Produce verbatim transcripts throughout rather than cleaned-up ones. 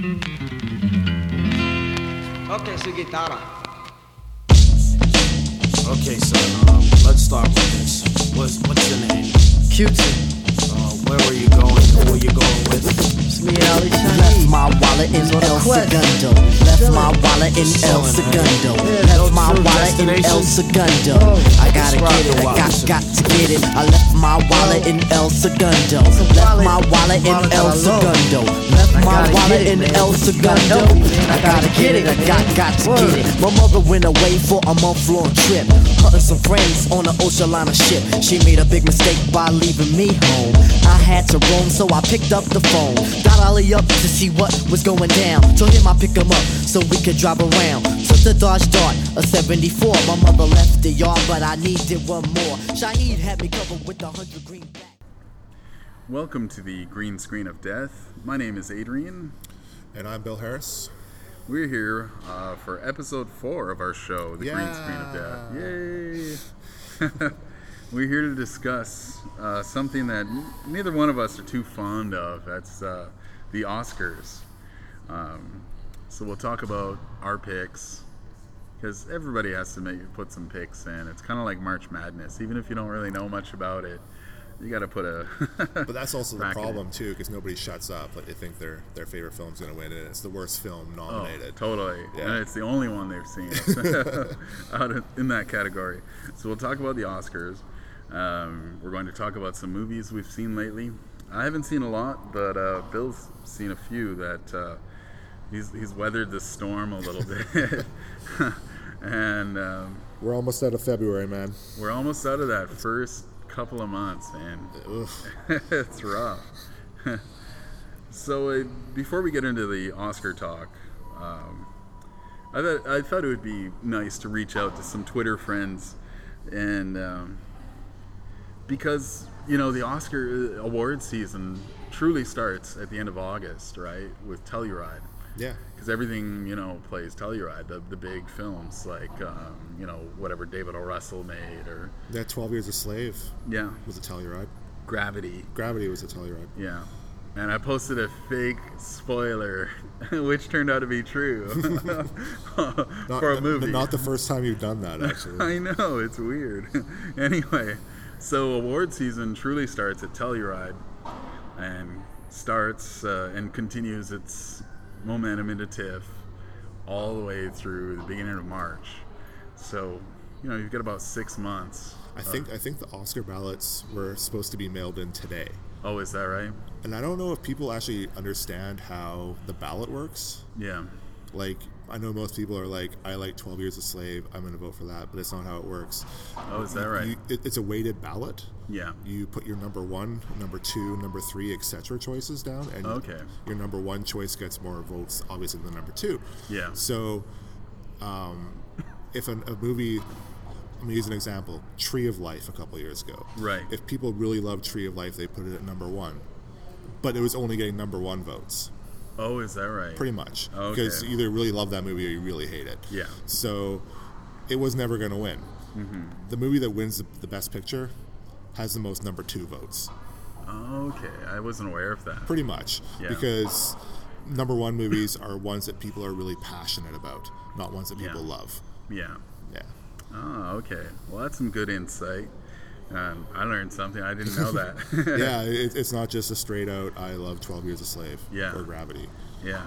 Ok, su guitarra. Okay, son, um, let's start with this. What's, what's your name? Q-Tip. Uh, where were you going? Who were you going with? It's me and Ali Chinese. Left my wallet in It's on a El quest. Segundo. Left my wallet in El Chillin', Segundo. Yeah, Left my no wallet in El destination? Segundo. Oh. I gotta Describe get it, the I got, wallet. got to get it. I left my wallet in El Segundo. It's a Left wallet. my wallet in Wallet El that I love. Segundo. Left I my gotta wallet get it, in man. El You gotta Segundo. help me, man. I gotta get it, I got, got to Word. get it. My mother went away for a month-long trip, hunting some friends on an ocean liner ship. She made a big mistake by leaving me home. I had to roam, so I picked up the phone. Got Ollie up to see what was going down. Told him I'd pick him up so we could drive around. Took the Dodge Dart, a seventy-four. My mother left the yard, but I needed one more. Shaheed had me covered with a hundred greenbacks. Welcome to the Green Screen of Death. My name is Adrian. And I'm Bill Harris. We're here uh, for episode four of our show, The Green Screen of Death. Yay! We're here to discuss uh, something that n- neither one of us are too fond of. That's uh, the Oscars. Um, so we'll talk about our picks, because everybody has to make put some picks in. It's kind of like March Madness. Even if you don't really know much about it, you got to put a. But that's also the bracket in. problem too, because nobody shuts up. Like they think their their favorite film's gonna win, and it's the worst film Oh, nominated. totally. Yeah. And it's the only one they've seen out of, in that category. So we'll talk about the Oscars. Um, we're going to talk about some movies we've seen lately. I haven't seen a lot, but uh, Bill's seen a few that uh, he's he's weathered the storm a little bit. And um, We're almost out of February, man. we're almost out of that first couple of months, man. Ugh. It's rough. So uh, before we get into the Oscar talk, um, I thought I thought it would be nice to reach out to some Twitter friends, and um, because you know the Oscar award season truly starts at the end of August, right? With Telluride, Yeah. because everything you know plays Telluride, the the big films like um, you know whatever David O. Russell made, or That twelve Years a Slave yeah, was a Telluride. Gravity. Gravity was a Telluride. Yeah. And I posted a fake spoiler, which turned out to be true Not, for a movie. Not the first time you've done that, actually. I know, it's weird. Anyway, so award season truly starts at Telluride and starts uh, and continues its momentum into TIFF all the way through the beginning of March. So, you know, you've got about six months. I think I think the Oscar ballots were supposed to be mailed in today. Oh, is that right? And I don't know if people actually understand how the ballot works. Yeah. Like, I know most people are like, I like twelve Years a Slave, I'm going to vote for that, but it's not how it works. Oh, is that right? You, it, it's a weighted ballot. Yeah. You put your number one, number two, number three, et cetera choices down, and Okay. your number one choice gets more votes, obviously, than number two. Yeah. So, um, if an, a movie, I'm gonna use an example, Tree of Life a couple years ago. Right. If people really loved Tree of Life, they put it at number one, but it was only getting number one votes, Oh, is that right? pretty much, Okay. because you either really love that movie or you really hate it. Yeah. So, it was never gonna win. Mm-hmm. The movie that wins the, the Best Picture has the most number two votes. Okay, I wasn't aware of that. Pretty much. Yeah. Because number one movies are ones that people are really passionate about, not ones that Yeah. people love. Yeah. Yeah. Oh, okay. Well, that's some good insight. Um, I learned something. I didn't know that. Yeah, it, it's not just a straight out, I love twelve Years a Slave Yeah. or Gravity. Yeah.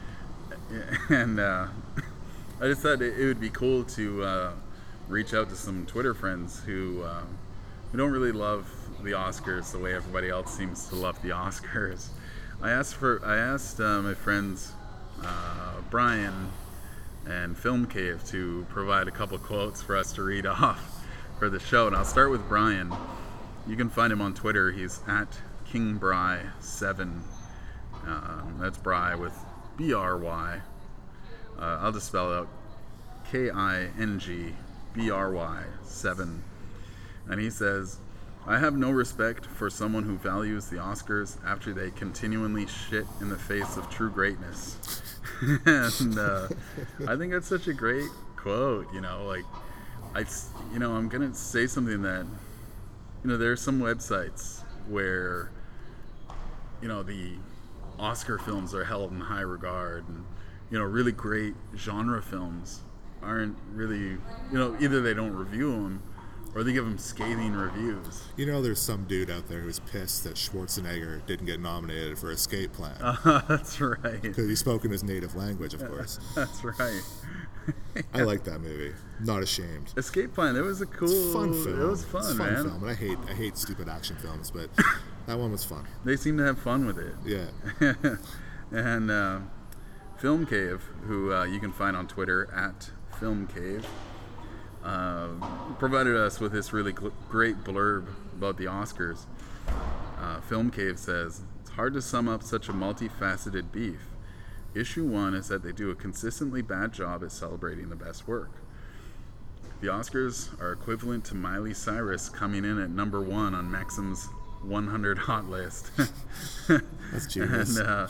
And uh, I just thought it, it would be cool to uh, reach out to some Twitter friends who uh, who don't really love the Oscars the way everybody else seems to love the Oscars. I asked for I asked uh, my friends uh, Brian and Film Cave to provide a couple quotes for us to read off for the show, and I'll start with Brian. You can find him on Twitter. He's at King Bry seven. Uh, that's Bry with B R Y. Uh, I'll just spell it out. K I N G B R Y seven. And he says, I have no respect for someone who values the Oscars after they continually shit in the face of true greatness. And uh, I think that's such a great quote, you know, like, I, you know, I'm going to say something that, you know, there are some websites where, you know, the Oscar films are held in high regard, and you know, really great genre films aren't really, you know, either they don't review them or they give them scathing reviews. You know, there's some dude out there who's pissed that Schwarzenegger didn't get nominated for Escape Plan. Uh, that's right. Because he spoke in his native language, of course. That's right. I like that movie. Not ashamed. Escape Plan. It was a cool. Fun film. It was fun, it's a fun man. film, and I hate I hate stupid action films, but that one was fun. They seem to have fun with it. Yeah. And uh, Film Cave, who uh, you can find on Twitter at Film Cave, uh, provided us with this really gl- great blurb about the Oscars. Uh, Film Cave says, "It's hard to sum up such a multifaceted beef. Issue one is that they do a consistently bad job at celebrating the best work. The Oscars are equivalent to Miley Cyrus coming in at number one on Maxim's one hundred hot list." That's genius. and, uh,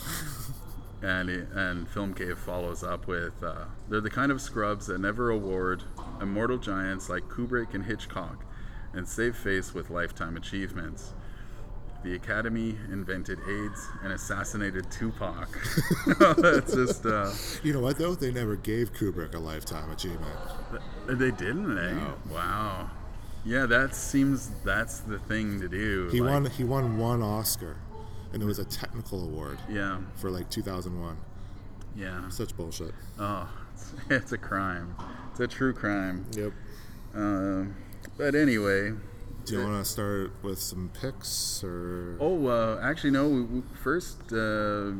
and, and Film Cave follows up with, uh, "They're the kind of scrubs that never award immortal giants like Kubrick and Hitchcock and save face with lifetime achievements. The Academy invented AIDS and assassinated Tupac." That's just... Uh, You know what, though? They never gave Kubrick a Lifetime Achievement. they didn't, eh? No. Wow. Yeah, that seems... That's the thing to do. He like, won He won one Oscar, and it was a technical award Yeah, for like two thousand one. yeah. Such bullshit. Oh, it's, it's a crime. It's a true crime. Yep. Uh, but anyway... Do you want to start with some picks, or? Oh, uh, actually, no. we- we- First, uh,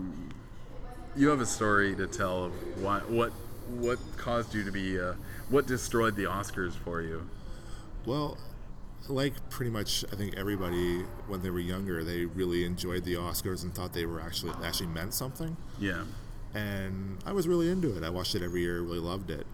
you have a story to tell of why, what what caused you to be, uh, what destroyed the Oscars for you. Well, like pretty much, I think everybody when they were younger, they really enjoyed the Oscars and thought they were actually actually meant something. Yeah. And I was really into it. I watched it every year, really loved it.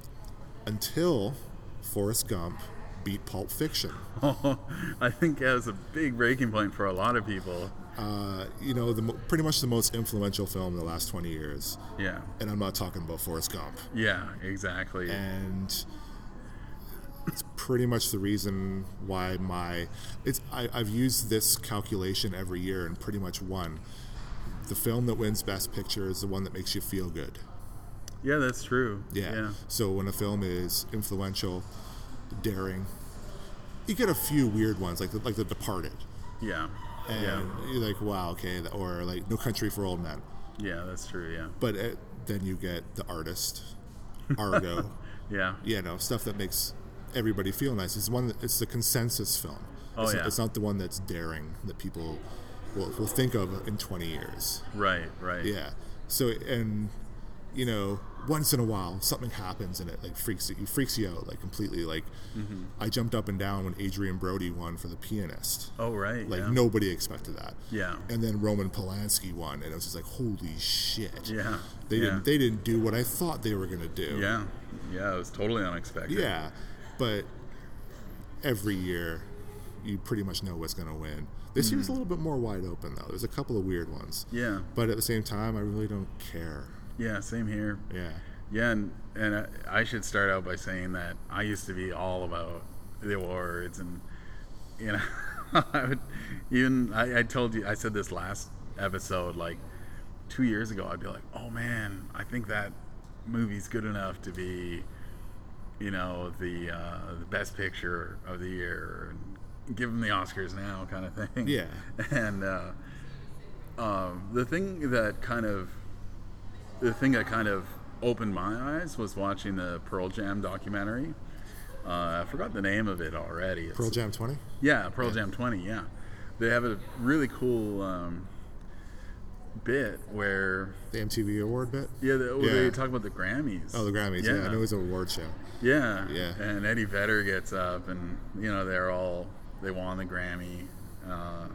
Until Forrest Gump beat Pulp Fiction. I think that was a big breaking point for a lot of people. Uh, you know, the mo- pretty much the most influential film in the last twenty years. Yeah. And I'm not talking about Forrest Gump. Yeah, exactly. And it's pretty much the reason why my it's I, I've used this calculation every year and pretty much won. The film that wins Best Picture is the one that makes you feel good. Yeah, that's true. Yeah. Yeah. So when a film is influential, daring, you get a few weird ones like the, like The Departed, Yeah. and Yeah. you're like, wow, okay, or like No Country for Old Men. Yeah, that's true. Yeah. But it, then you get The Artist, Argo, Yeah. you know, stuff that makes everybody feel nice. It's one. That, it's the consensus film. Oh, it's, yeah. it's not the one that's daring that people will, will think of in twenty years. Right. Right. Yeah. So and you know, once in a while something happens and it like freaks you freaks you out like completely. Like Mm-hmm. I jumped up and down when Adrian Brody won for The Pianist. Oh, right. Like yeah. nobody expected that. Yeah. And then Roman Polanski won, and it was just like, holy shit. Yeah. They yeah. didn't. They didn't do what I thought they were gonna do. Yeah. Yeah. It was totally unexpected. Yeah, but every year you pretty much know what's going to win. This year's a little bit more wide open, though. There's a couple of weird ones. Yeah. But at the same time, I really don't care. Yeah. Same here. Yeah. Yeah, and, and I, I should start out by saying that I used to be all about the awards, and you know, I would even I, I told you I said this last episode like two years ago. I'd be like, oh man, I think that movie's good enough to be, you know, the uh, the best picture of the year, and give them the Oscars now, kind of thing. Yeah. And uh, um, the thing that kind of the thing that kind of opened my eyes was watching the Pearl Jam documentary. Uh, I forgot the name of it already. It's, Pearl Jam twenty? Yeah, Pearl Yeah. Jam twenty, yeah. They have a really cool um, bit where, The M T V award bit? yeah, they, well, Yeah. they talk about the Grammys. Oh, the Grammys. Yeah, I knew it was an award show. Yeah. Yeah. And Eddie Vedder gets up, and, you know, they're all, they won the Grammy. Uh,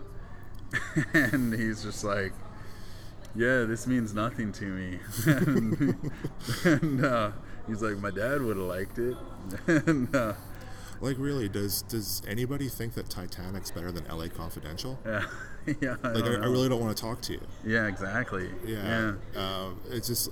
and he's just like, yeah, this means nothing to me. and and uh, he's like, my dad would have liked it. and uh, Like, really, does does anybody think that Titanic's better than L A Confidential? yeah, yeah, I, Like, don't I, I know. really don't want to talk to you. Yeah, exactly. Yeah. Um, it's just,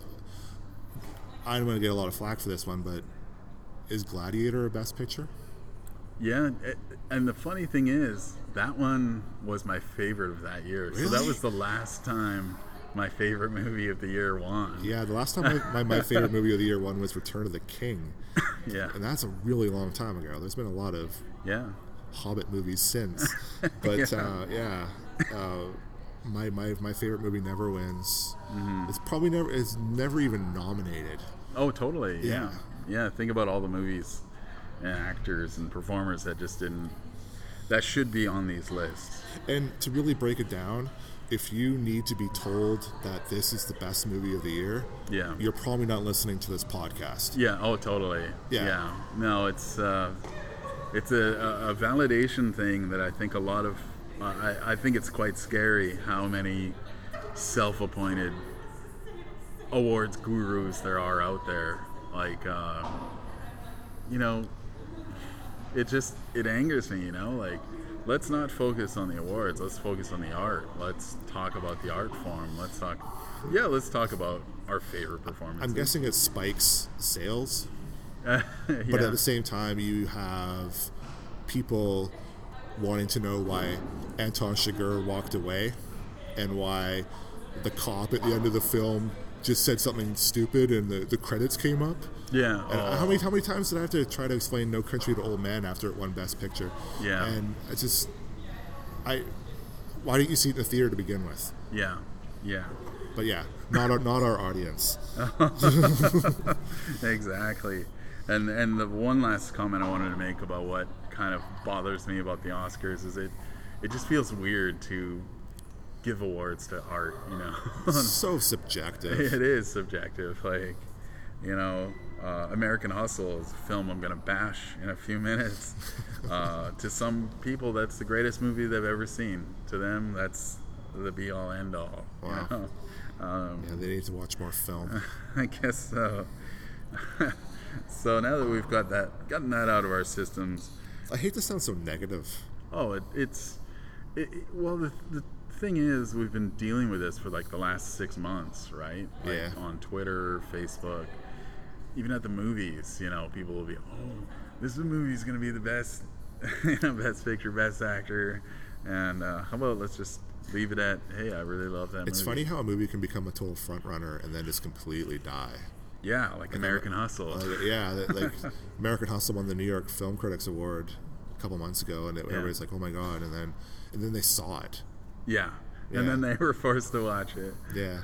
I'm going to get a lot of flack for this one, but is Gladiator a best picture? Yeah, it- and the funny thing is, that one was my favorite of that year. So that Really? was the last time my favorite movie of the year won. Yeah, the last time I, my, my favorite movie of the year won was Return of the King. Yeah. And that's a really long time ago. There's been a lot of Yeah. Hobbit movies since. But Yeah. uh, yeah, uh, my, my my favorite movie never wins. Mm-hmm. It's probably never it's never even nominated. Oh, totally. Yeah. Yeah. Yeah. Think about all the movies and actors and performers that just didn't, that should be on these lists. And to really break it down, if you need to be told that this is the best movie of the year, Yeah. you're probably not listening to this podcast. Yeah. Oh, totally. Yeah. No, it's uh, it's a, a validation thing that I think a lot of, uh, I, I think it's quite scary how many self-appointed awards gurus there are out there. Like, uh, you know, it just, it angers me, you know, like, let's not focus on the awards, let's focus on the art. Let's talk about the art form. Let's talk, yeah, let's talk about our favorite performances. I'm guessing it spikes sales, yeah. but at the same time, you have people wanting to know why Anton Chigurh walked away and why the cop at the end of the film just said something stupid and the, the credits came up. Yeah. And Oh. how many how many times did I have to try to explain No Country to Old Men after it won Best Picture? Yeah. And I just, I, why didn't you see it in the theater to begin with? Yeah. Yeah. But yeah, not our, not our audience. Exactly. And and the one last comment I wanted to make about what kind of bothers me about the Oscars is it it just feels weird to give awards to art, you know. So subjective. It is subjective. Like, you know, uh, American Hustle is a film I'm going to bash in a few minutes. Uh, to some people, that's the greatest movie they've ever seen. To them, that's the be-all, end-all. you Wow. know? Um, Yeah, they need to watch more film. I guess so. So now that we've got that, gotten that out of our systems, I hate to sound so negative. oh, it, it's, it, it- well, the, the thing is, we've been dealing with this for like the last six months, right? Like Yeah. on Twitter, Facebook, even at the movies, you know, people will be, oh, this movie's going to be the best, you know, best picture, best actor. And uh, how about let's just leave it at, hey, I really love that It's movie. funny how a movie can become a total front runner and then just completely die. Yeah, like American Hustle. Like, yeah, that, like American Hustle won the New York Film Critics Award a couple months ago, and it, Yeah. everybody's like, "Oh my god!" And then, and then they saw it. Yeah. Yeah. And then they were forced to watch it. Yeah,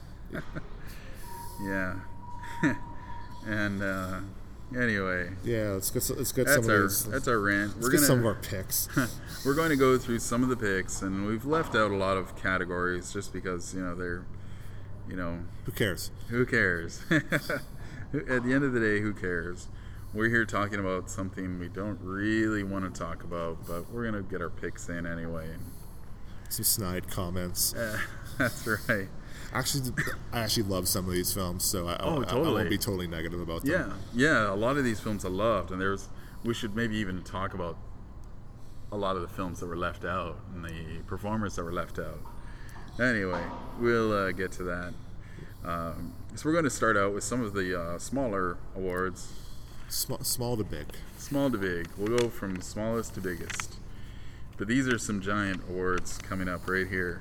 Yeah. And uh, anyway, yeah. Let's get let's get that's some our of these. that's our rant. let's We're get gonna some of our picks. we're going to go through some of the picks, and we've left out a lot of categories just because, you know, they're, you know, Who cares? who cares? At the end of the day, who cares? We're here talking about something we don't really want to talk about, but we're gonna get our picks in anyway. Some snide comments. Uh, that's right. Actually, I actually love some of these films, so I, Oh, I, I totally. won't be totally negative about them. Yeah, yeah. A lot of these films I loved, and there's. We should maybe even talk about a lot of the films that were left out and the performers that were left out. Anyway, we'll uh, get to that. Um, so we're going to start out with some of the uh, smaller awards, Small, small to big. small to big. We'll go from smallest to biggest. But these are some giant awards coming up right here.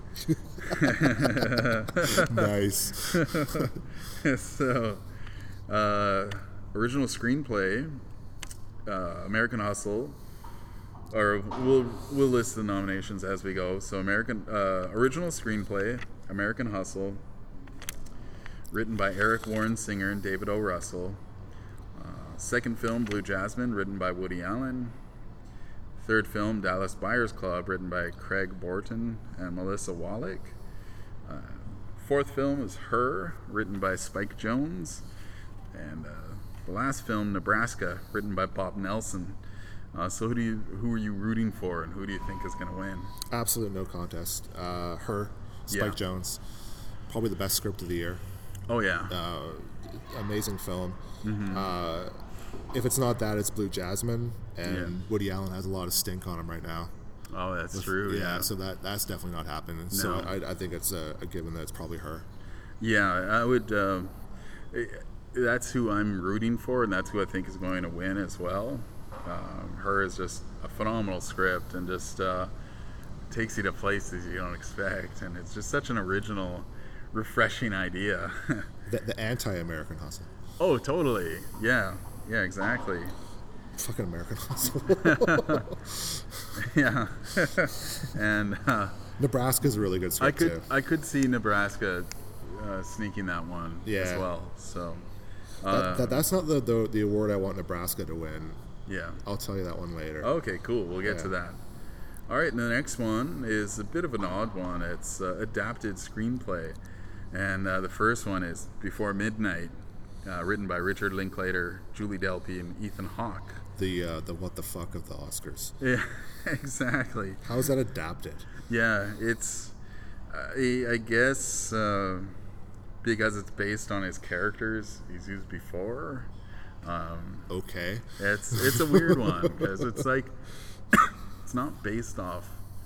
Nice. So, uh, original screenplay, uh, American Hustle, or we'll we'll list the nominations as we go. So, American uh, original screenplay, American Hustle, written by Eric Warren Singer and David O. Russell. Uh, second film, Blue Jasmine, written by Woody Allen. Third film, Dallas Buyers Club, written by Craig Borton and Melissa Wallach. Uh, fourth film is Her, written by Spike Jonze. And uh, the last film, Nebraska, written by Bob Nelson. Uh, so who do you who are you rooting for, and who do you think is going to win? Absolute no contest. Uh, Her, Spike Yeah. Jonze, probably the best script of the year. Oh yeah, Uh, amazing film. Mm-hmm. Uh, if it's not that, it's Blue Jasmine, and Yeah. Woody Allen has a lot of stink on him right now. oh that's true. Yeah, Yeah, so that that's definitely not happening. So No. I, I think it's a, a given that it's probably Her. yeah. I would. Uh, that's who I'm rooting for, and that's who I think is going to win as well. Um, Her is just a phenomenal script, and just uh, takes you to places you don't expect, and it's just such an original refreshing idea. The, the anti-American Hustle. Oh, totally. Yeah. Yeah, exactly. Fucking American Hustle. Yeah. And uh, Nebraska's a really good I script could too. I could see Nebraska uh, sneaking that one as Yeah. well. So That, uh, that, that's not the, the the award I want Nebraska to win. yeah. I'll tell you that one later. Okay, cool. We'll get to Yeah. that. All right, and the next one is a bit of an odd one. It's uh, adapted screenplay, and uh, the first one is Before Midnight, uh, written by Richard Linklater, Julie Delpy, and Ethan Hawke. The uh, the what the fuck of the Oscars. Yeah, exactly. How is that adapted? Yeah, it's I, I guess uh, because it's based on his characters he's used before. Um, Okay. It's it's a weird one because it's like it's not based off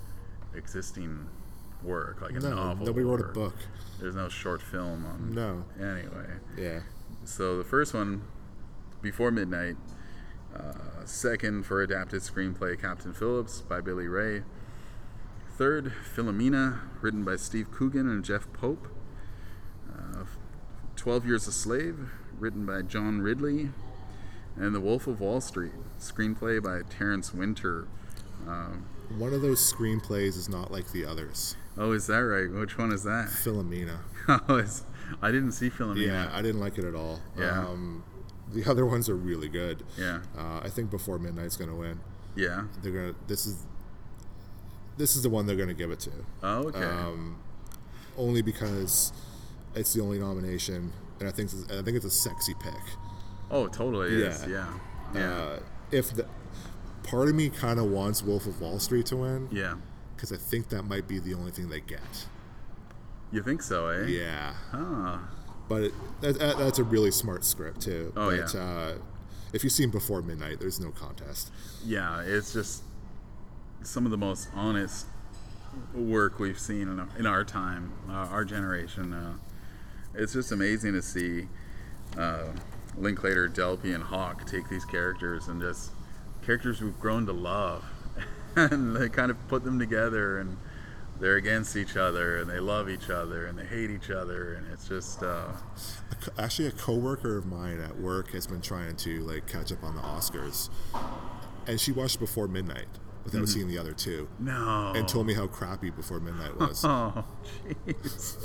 existing work like a No, novel. nobody wrote a or- book. There's no short film on. No. Anyway, Yeah. so the first one, Before Midnight, uh, second for adapted screenplay, Captain Phillips by Billy Ray. Third, Philomena, written by Steve Coogan and Jeff Pope. Uh, Twelve Years a Slave, written by John Ridley. And The Wolf of Wall Street, screenplay by Terrence Winter. Um, One of those screenplays is not like the others. oh, is that right? Which one is that? Philomena. Oh, it's, I didn't see Philomena. Yeah, I didn't like it at all. Yeah. Um, the other ones are really good. Yeah. Uh, I think Before Midnight's gonna win. Yeah. They're gonna. This is. This is the one they're gonna give it to. Oh, okay. Um, only because it's the only nomination, and I think I think it's a sexy pick. oh, totally yeah. is. Yeah. Yeah. Uh, if the part of me kind of wants Wolf of Wall Street to win, yeah. because I think that might be the only thing they get. You think so, eh? Yeah. Huh. But it, that, that, that's a really smart script too. Oh, but, yeah. Uh, if you've seen Before Midnight, there's no contest. Yeah, it's just some of the most honest work we've seen in our, in our time, uh, our generation. Uh, it's just amazing to see uh, Linklater, Delpy, and Hawke take these characters and just characters we've grown to love, and they kind of put them together, and they're against each other, and they love each other, and they hate each other, and it's just uh, A co- Actually, a coworker of mine at work has been trying to like catch up on the Oscars, and she watched Before Midnight without Mm-hmm. seeing the other two, no. and told me how crappy Before Midnight was. Oh, jeez.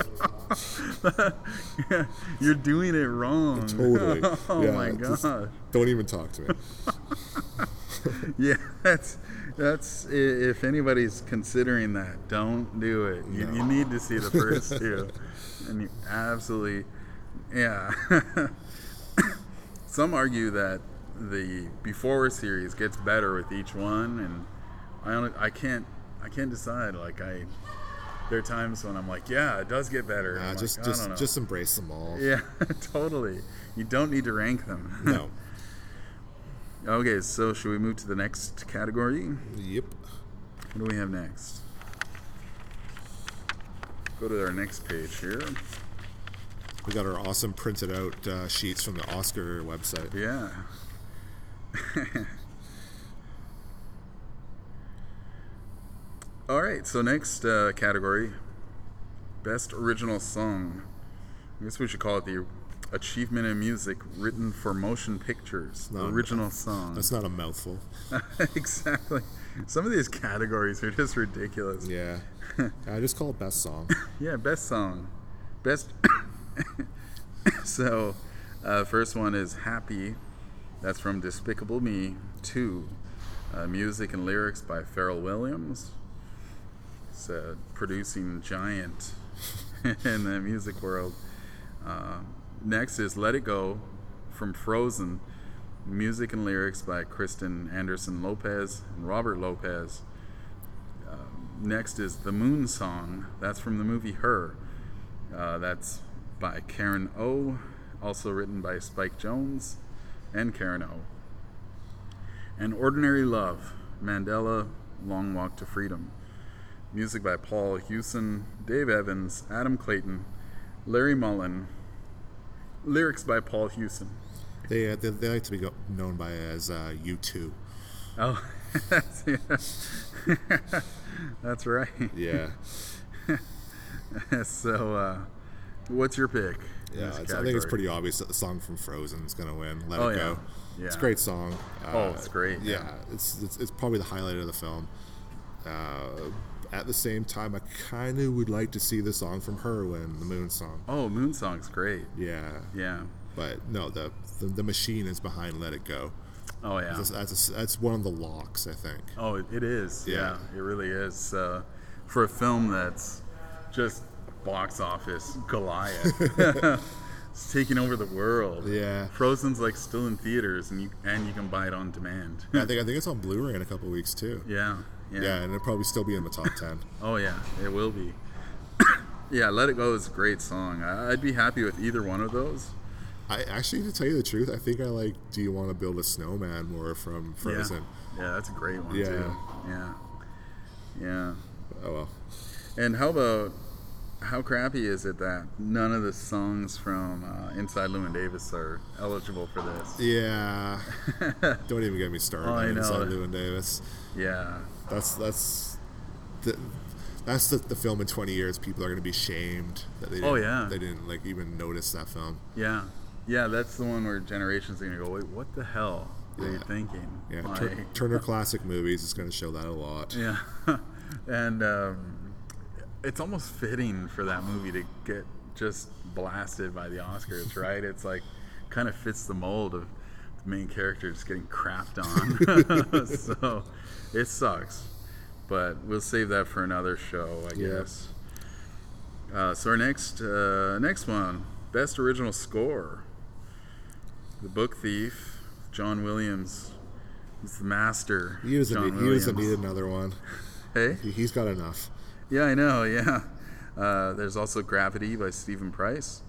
Yeah, you're doing it wrong. Totally. Oh, Yeah, my just God. Don't even talk to me. Yeah, that's, that's, i- if anybody's considering that, don't do it. You, No. you need to see the first two. And you absolutely, yeah. Some argue that the Before series gets better with each one, and I only, I can't I can't decide. Like I, there are times when I'm like, yeah, it does get better. and Uh, I'm just like, I don't just know. just embrace them all. Yeah, totally. You don't need to rank them. No. Okay, so should we move to the next category? Yep. What do we have next? Go to our next page here. We got our awesome printed out uh, sheets from the Oscar website. Yeah. All right, so next uh, category, Best Original Song. I guess we should call it the Achievement in Music Written for Motion Pictures. No, Original Song. That's not a mouthful. Exactly. Some of these categories are just ridiculous. Yeah. I just call it best song. Yeah, best song. Best. So, uh, first one is Happy. That's from Despicable Me two. Uh, music and lyrics by Pharrell Williams. It's a producing giant in the music world. Uh, next is Let It Go from Frozen. Music and lyrics by Kristen Anderson Lopez and Robert Lopez. Uh, next is The Moon Song. That's from the movie Her. Uh, that's by Karen O. Also written by Spike Jonze and Karen O. And Ordinary Love, Mandela, Long Walk to Freedom. Music by Paul Hewson, Dave Evans, Adam Clayton, Larry Mullen. Lyrics by Paul Hewson. They, uh, they they like to be go- known by as uh, U two. Oh, that's, yeah. That's right. Yeah. So, uh, What's your pick? in Yeah, this it's, I think it's category? pretty obvious that the song from Frozen is going to win. Let Oh, It yeah. Go. Yeah. It's a great song. Oh, it's great, Yeah, yeah. it's, it's it's probably the highlight of the film. Uh, at the same time, I kind of would like to see the song from Her win, the Moon song. Oh, Moon Song's great. Yeah, Yeah. but no, the, the the machine is behind Let It Go. Oh, yeah. That's that's, a, that's one of the locks, I think. Oh, it, it is. Yeah. Yeah. it really is. Uh, for a film that's just box office Goliath. It's taking over the world. Yeah. Frozen's like still in theaters, and you and you can buy it on demand. I think I think it's on Blu-ray in a couple weeks too. yeah. Yeah. Yeah, and it'll probably still be in the top ten. Oh yeah, it will be. Yeah, Let It Go is a great song. I- I'd be happy with either one of those. I actually, to tell you the truth, I think I like "Do You Want to Build a Snowman" more from Frozen. Yeah. Yeah, that's a great one Yeah. too. Yeah. Yeah. Oh well. And how about how crappy is it that none of the songs from uh, Inside Llewyn Davis are eligible for this? Yeah. Don't even get me started Oh, I on know. Inside Llewyn Davis. Yeah. That's that's the that's the, the film in twenty years. People are going to be shamed that they Oh, didn't, yeah. they didn't like even notice that film. Yeah. Yeah, that's the one where generations are going to go, wait, what the hell were you Yeah. thinking? Yeah, Like- Tur- Turner Classic Movies is going to show that a lot. Yeah, and um, it's almost fitting for that movie to get just blasted by the Oscars, right? It's like kind of fits the mold of the main character just getting crapped on. So it sucks, but we'll save that for another show, I Yeah. guess. Uh, so our next uh, next one, best original score, The Book Thief, John Williams. He's the master. He doesn't John need, he doesn't Williams. need another one. Hey. He, he's got enough. Yeah, I know, yeah. Uh, there's also Gravity by Stephen Price.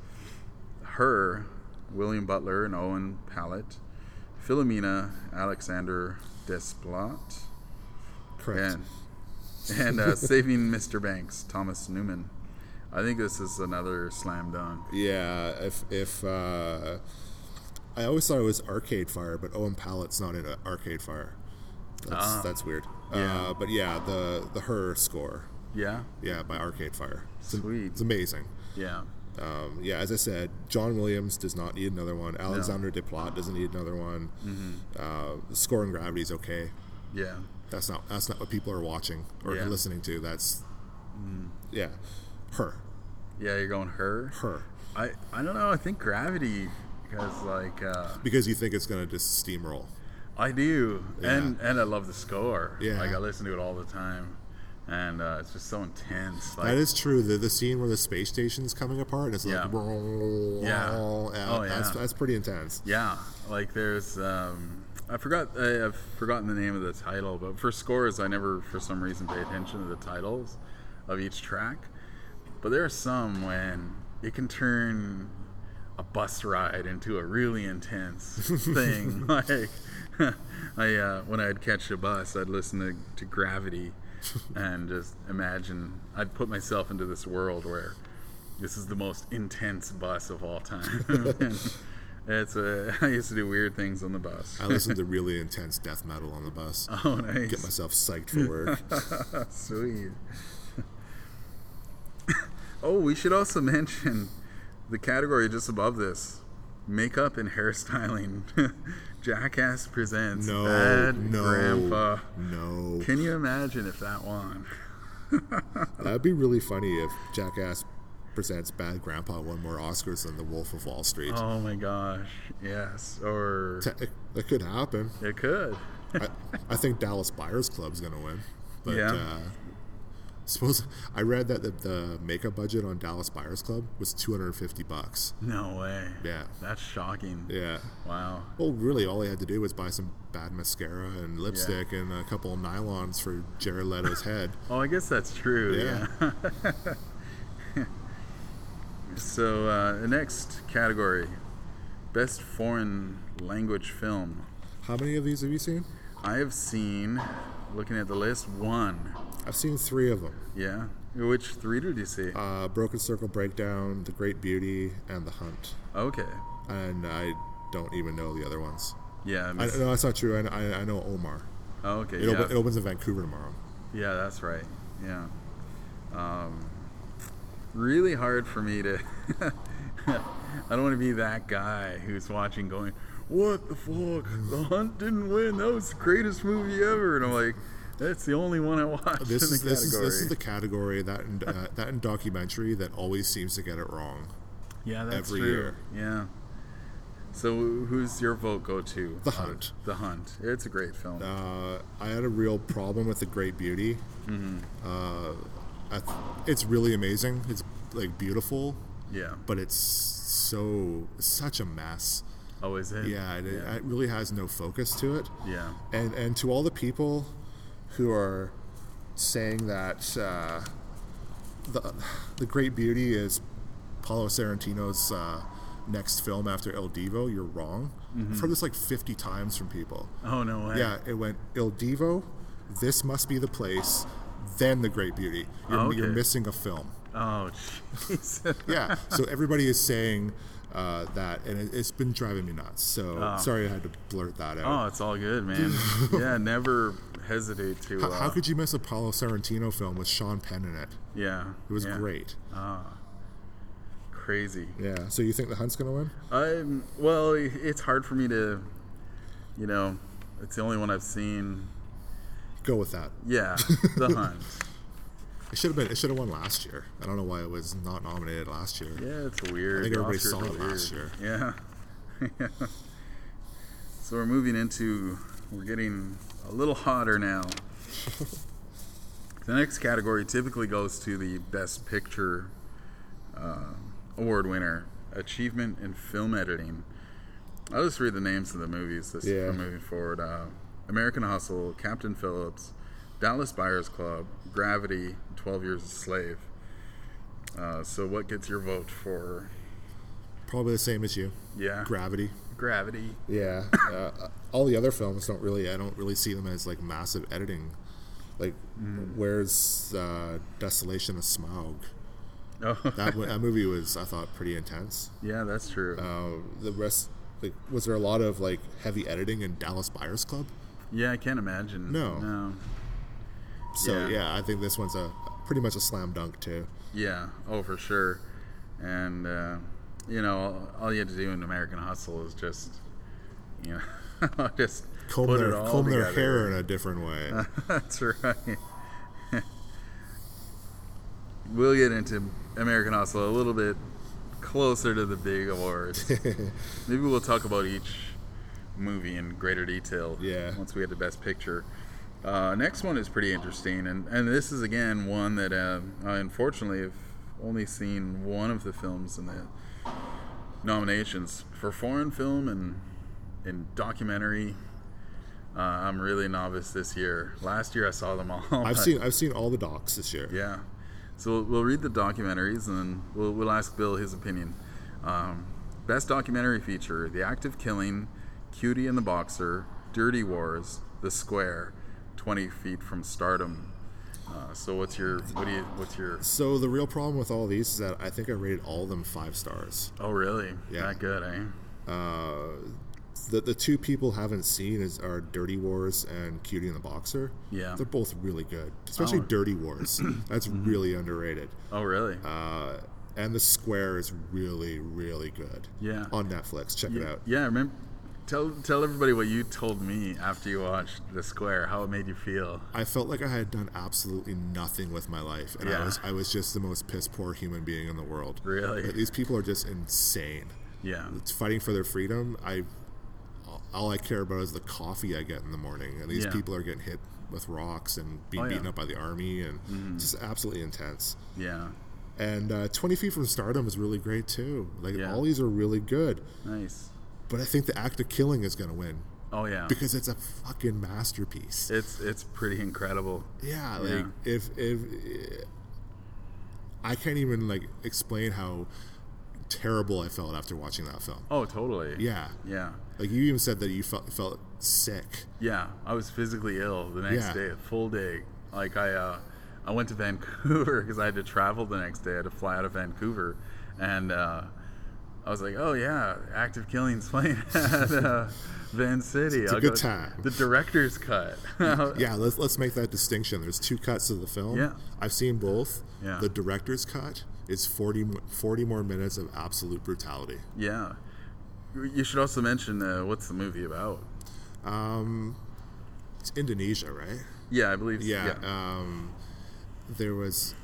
Her, William Butler and Owen Pallett. Philomena, Alexander Desplat. Correct. And, and uh, Saving Mister Banks, Thomas Newman. I think this is another slam dunk. Yeah, if if uh, I always thought it was Arcade Fire, but Owen Pallett's not in Arcade Fire. That's Ah. that's weird. Yeah. Uh, but yeah, the the Her score, Yeah? yeah, by Arcade Fire. It's, Sweet. It's amazing. Yeah. Um, yeah, as I said, John Williams does not need another one. Alexander Desplat doesn't need another one. Mm-hmm. Uh, the score in Gravity is okay. Yeah. That's not that's not what people are watching or Yeah. listening to. That's yeah, Her, Yeah, you're going Her? Her, I, I don't know. I think Gravity, because, like, uh, because you think it's gonna just steamroll. I do, Yeah. and and I love the score. Yeah. like I listen to it all the time, and uh, it's just so intense. Like, That is true. The the scene where the space station's coming apart and it's like, Yeah. yeah, Yeah. Oh, that's yeah. that's pretty intense. yeah, like there's um, I forgot I, I've forgotten the name of the title, but for scores, I never for some reason pay attention to the titles of each track. But there are some when it can turn a bus ride into a really intense thing. Like I uh, when I'd catch a bus, I'd listen to, to Gravity and just imagine I'd put myself into this world where this is the most intense bus of all time. And it's a, I used to do weird things on the bus. I listen to really intense death metal on the bus. Oh, nice. Get myself psyched for work. Sweet. Oh, we should also mention the category just above this, makeup and hairstyling. Jackass Presents No, Bad no, Grandpa. no. Can you imagine if that won? That'd be really funny if Jackass Presents Bad Grandpa won more Oscars than The Wolf of Wall Street. Oh my gosh, yes. Or Te- That could happen. it could. I, I think Dallas Buyers Club's gonna win. But Yeah. uh, suppose I read that the, the makeup budget on Dallas Buyers Club was two hundred fifty bucks. No way. Yeah. That's shocking. Yeah. Wow. Well, really, all he had to do was buy some bad mascara and lipstick and a couple of nylons for Jared Leto's head. Oh, I guess that's true. Yeah. Yeah. So, uh, the next category, best foreign language film. How many of these have you seen? I have seen, looking at the list, one. I've seen three of them. Yeah. Which three did you see? Uh, Broken Circle Breakdown, The Great Beauty, and The Hunt. Okay. And I don't even know the other ones. Yeah. I I, miss- no, that's not true. I, I, I know Omar. oh, okay. It, Yeah. open, it opens in Vancouver tomorrow. Yeah, that's right. Yeah. Um, really hard for me to. I don't want to be that guy who's watching, going, "What the fuck? The Hunt didn't win. That was the greatest movie ever." And I'm like, "That's the only one I watched This in is the this is category." this is the category that in, uh, that in documentary that always seems to get it wrong. yeah, that's every true. year. Yeah. So who's your vote go to? The Hunt. The Hunt. It's a great film. Uh, I had a real problem with The Great Beauty. Mm-hmm. Uh, I th- it's really amazing. It's like beautiful, yeah. but it's so such a mess. Oh, is it? Yeah, it, Yeah. it really has no focus to it. Yeah. And and to all the people who are saying that uh, the the Great Beauty is Paulo Sorrentino's uh, next film after El Divo, you're wrong. Mm-hmm. I've heard this like fifty times from people. Oh, no way. Yeah, it went El Divo, This Must Be the Place, then The Great Beauty. You're, Oh, okay. you're missing a film. Oh, jeez. Yeah, so everybody is saying uh, that, and it, it's been driving me nuts. So Oh. sorry I had to blurt that out. Oh, it's all good, man. Yeah, never hesitate to. How, uh, how could you miss a Paulo Sorrentino film with Sean Penn in it? Yeah. It was yeah. great. Crazy. Yeah. So you think The Hunt's gonna win? I'm, well, it's hard for me to, you know, it's the only one I've seen. Go with that. Yeah, The Hunt. It should have been. It should have won last year. I don't know why it was not nominated last year. Yeah, it's weird. I think The everybody Oscars saw are it last weird. year. Yeah. So we're moving into, we're getting a little hotter now. The next category typically goes to the Best Picture uh, award winner, Achievement in Film Editing. I'll just read the names of the movies this Yeah. from moving forward. Uh, American Hustle, Captain Phillips, Dallas Buyers Club, Gravity, twelve Years a Slave. Uh, so what gets your vote for? Probably the same as you. Yeah. Gravity. Gravity. Yeah. uh, all the other films don't really. I don't really see them as like massive editing. Like, Mm. where's uh, Desolation of Smaug? Oh, That, that movie was, I thought, pretty intense. yeah, that's true. Uh, the rest, like, was there a lot of like heavy editing in Dallas Buyers Club? Yeah, I can't imagine. No. No. So Yeah. yeah, I think this one's a pretty much a slam dunk too. Yeah. Oh, for sure. And uh, you know, all, all you had to do in American Hustle is just, you know, just Comb put their it all comb their together. hair in a different way. That's right. We'll get into American Hustle a little bit closer to the big awards. Maybe we'll talk about each movie in greater detail. Yeah. Once we get the Best Picture. Uh, next one is pretty interesting, and, and this is again one that uh, I unfortunately have only seen one of the films in the nominations for foreign film and in documentary. Uh, I'm really novice this year. Last year I saw them all. I've seen I've seen all the docs this year. Yeah. So we'll, we'll read the documentaries and then we'll, we'll ask Bill his opinion. Um, best documentary feature: The Act of Killing, Cutie and the Boxer, Dirty Wars, The Square, twenty feet from Stardom. Uh, so what's your what do you what's your? So the real problem with all these is that I think I rated all of them five stars. Oh really? Yeah. That good, eh? Uh, the the two people haven't seen is are Dirty Wars and Cutie and the Boxer. Yeah. They're both really good, especially Oh. Dirty Wars. That's really underrated. Oh really? Uh, and The Square is really really good. Yeah. On Netflix, check it yeah, out. yeah. Remember, tell tell everybody what you told me after you watched The Square. How it made you feel. I felt like I had done absolutely nothing with my life, and I Yeah. was I was just the most piss poor human being in the world. Really? Like, these people are just insane. Yeah. It's fighting for their freedom. I all I care about is the coffee I get in the morning, and these Yeah. people are getting hit with rocks and being Oh, yeah. beaten up by the army, and just absolutely intense. Yeah. And uh, twenty Feet from Stardom is really great too. Like Yeah. all these are really good, Nice. but I think The Act of Killing is going to win Oh yeah. because it's a fucking masterpiece. It's it's pretty incredible. Yeah, like Yeah. if if I can't even like explain how terrible I felt after watching that film. Oh totally. Yeah, Yeah. like you even said that you felt felt sick. Yeah. I was physically ill the next Yeah. day, a full day. Like I uh, I went to Vancouver because I had to travel the next day. I had to fly out of Vancouver, and uh, I was like, oh yeah, Active Killings playing at uh, Van City. It's a I'll good go- time. The director's cut. Yeah, let's let's make that distinction. There's two cuts of the film. Yeah. I've seen both. Yeah. The director's cut is forty, mo- forty more minutes of absolute brutality. Yeah. You should also mention uh, what's the movie about? Um, it's Indonesia, right? Yeah, I believe. Yeah. Yeah. Um, there was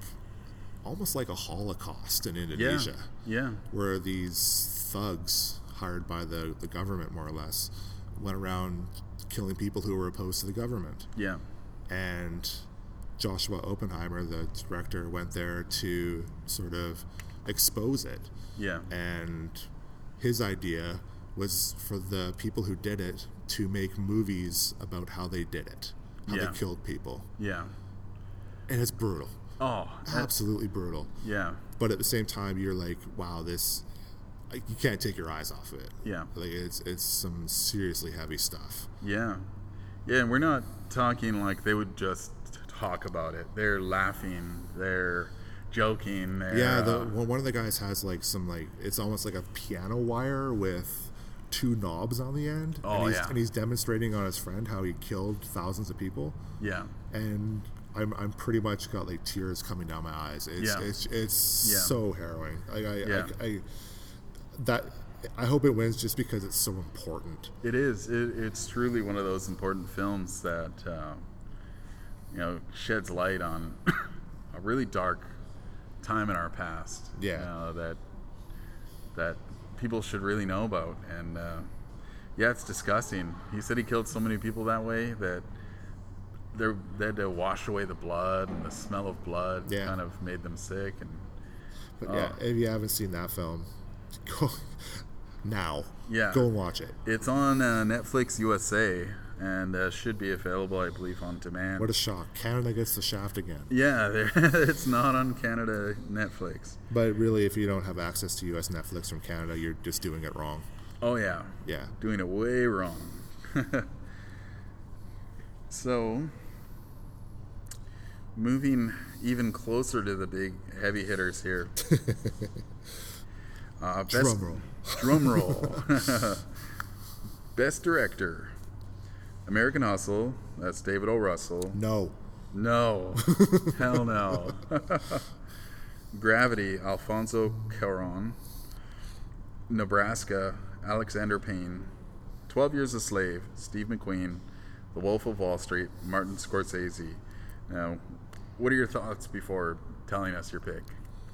almost like a Holocaust in yeah. Indonesia, Yeah. where these thugs hired by the, the government, more or less, went around killing people who were opposed to the government. Yeah. And Joshua Oppenheimer, the director, went there to sort of expose it. Yeah. And his idea was for the people who did it to make movies about how they did it, how Yeah. they killed people. Yeah. And it's brutal. Oh. that- Absolutely brutal. Yeah. But at the same time, you're like, wow, this, like, you can't take your eyes off of it. Yeah. Like, it's it's some seriously heavy stuff. Yeah. Yeah, and we're not talking like they would just talk about it. They're laughing. They're joking. They're, Yeah, the, uh, one one of the guys has like some like it's almost like a piano wire with two knobs on the end. Oh, and he's, yeah. and he's demonstrating on his friend how he killed thousands of people. yeah. And I'm I'm pretty much got like tears coming down my eyes. It's Yeah. it's it's Yeah. so harrowing. Like I, Yeah. I, I that I hope it wins just because it's so important. It is. It, it's truly one of those important films that uh, you know sheds light on a really dark time in our past. Yeah. You know, that that people should really know about, and uh, yeah, it's disgusting. He said he killed so many people that way that they're, they had to wash away the blood, and the smell of blood Yeah. kind of made them sick. And But yeah, Oh. if you haven't seen that film, go now. Yeah. Go and watch it. it's on uh, Netflix U S A, and uh, should be available, I believe, on demand. What a shock. Canada gets the shaft again. Yeah, there- it's not on Canada Netflix. But really, if you don't have access to U S Netflix from Canada, you're just doing it wrong. Oh yeah, Yeah. doing it way wrong. So, moving even closer to the big heavy hitters here. Uh, best, Drum roll. Drum roll. Best director. American Hustle. That's David O. Russell. No. No. Hell no. Gravity, Alfonso Cuarón. Nebraska, Alexander Payne. twelve Years a Slave, Steve McQueen. The Wolf of Wall Street, Martin Scorsese. Now, what are your thoughts before telling us your pick?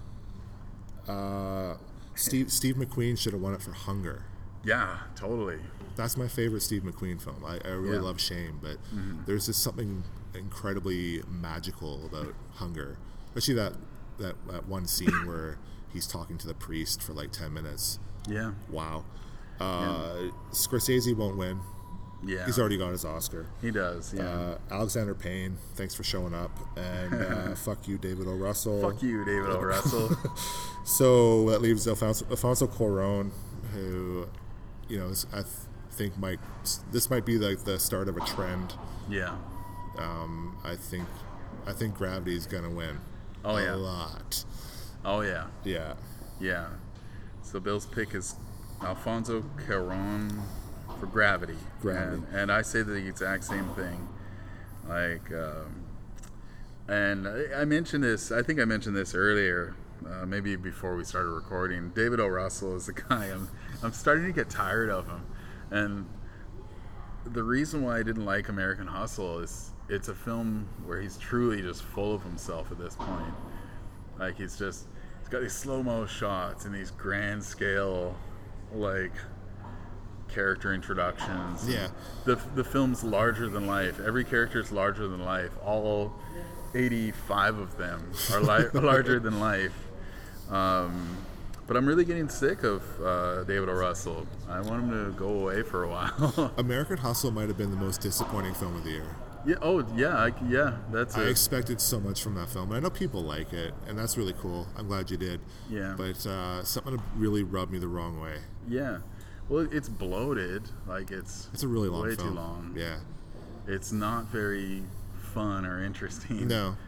Uh, Steve Steve McQueen should have won it for Hunger. Yeah, totally. That's my favorite Steve McQueen film. I, I really Yeah. love Shame, but there's just something incredibly magical about Hunger. Especially that, that, that one scene where he's talking to the priest for like ten minutes. Yeah. Wow. Uh, Scorsese won't win. Yeah. He's already got his Oscar. He does, yeah. Uh, Alexander Payne, thanks for showing up. And uh, fuck you, David O. Russell. Fuck you, David O. Russell. So that leaves Alfonso, Alfonso Cuarón, who, you know, is, I th- think might this might be like the start of a trend. Yeah. Um, I think I think Gravity is gonna win. Oh, a yeah. lot. Oh, yeah. Yeah. Yeah. So Bill's pick is Alfonso Cuarón for Gravity. Gravity. And, and I say the exact same thing. Like, um, and I, I mentioned this, I think I mentioned this earlier, uh, maybe before we started recording. David O. Russell is the guy, I'm, I'm starting to get tired of him. And the reason why I didn't like American Hustle is it's a film where he's truly just full of himself at this point. Like, he's just, he's got these slow-mo shots and these grand scale, like, character introductions. Yeah. The, the film's larger than life. Every character is larger than life. All eighty-five of them are li- larger than life. Um, but I'm really getting sick of uh, David O. Russell. I want him to go away for a while. American Hustle might have been the most disappointing film of the year. yeah. Oh, yeah. I, yeah. That's I it. expected so much from that film. I know people like it, and that's really cool. I'm glad you did. Yeah. But uh, something really rubbed me the wrong way. Yeah. Well, it's bloated. Like, it's It's a really long way film. too long. Yeah. It's not very fun or interesting. No.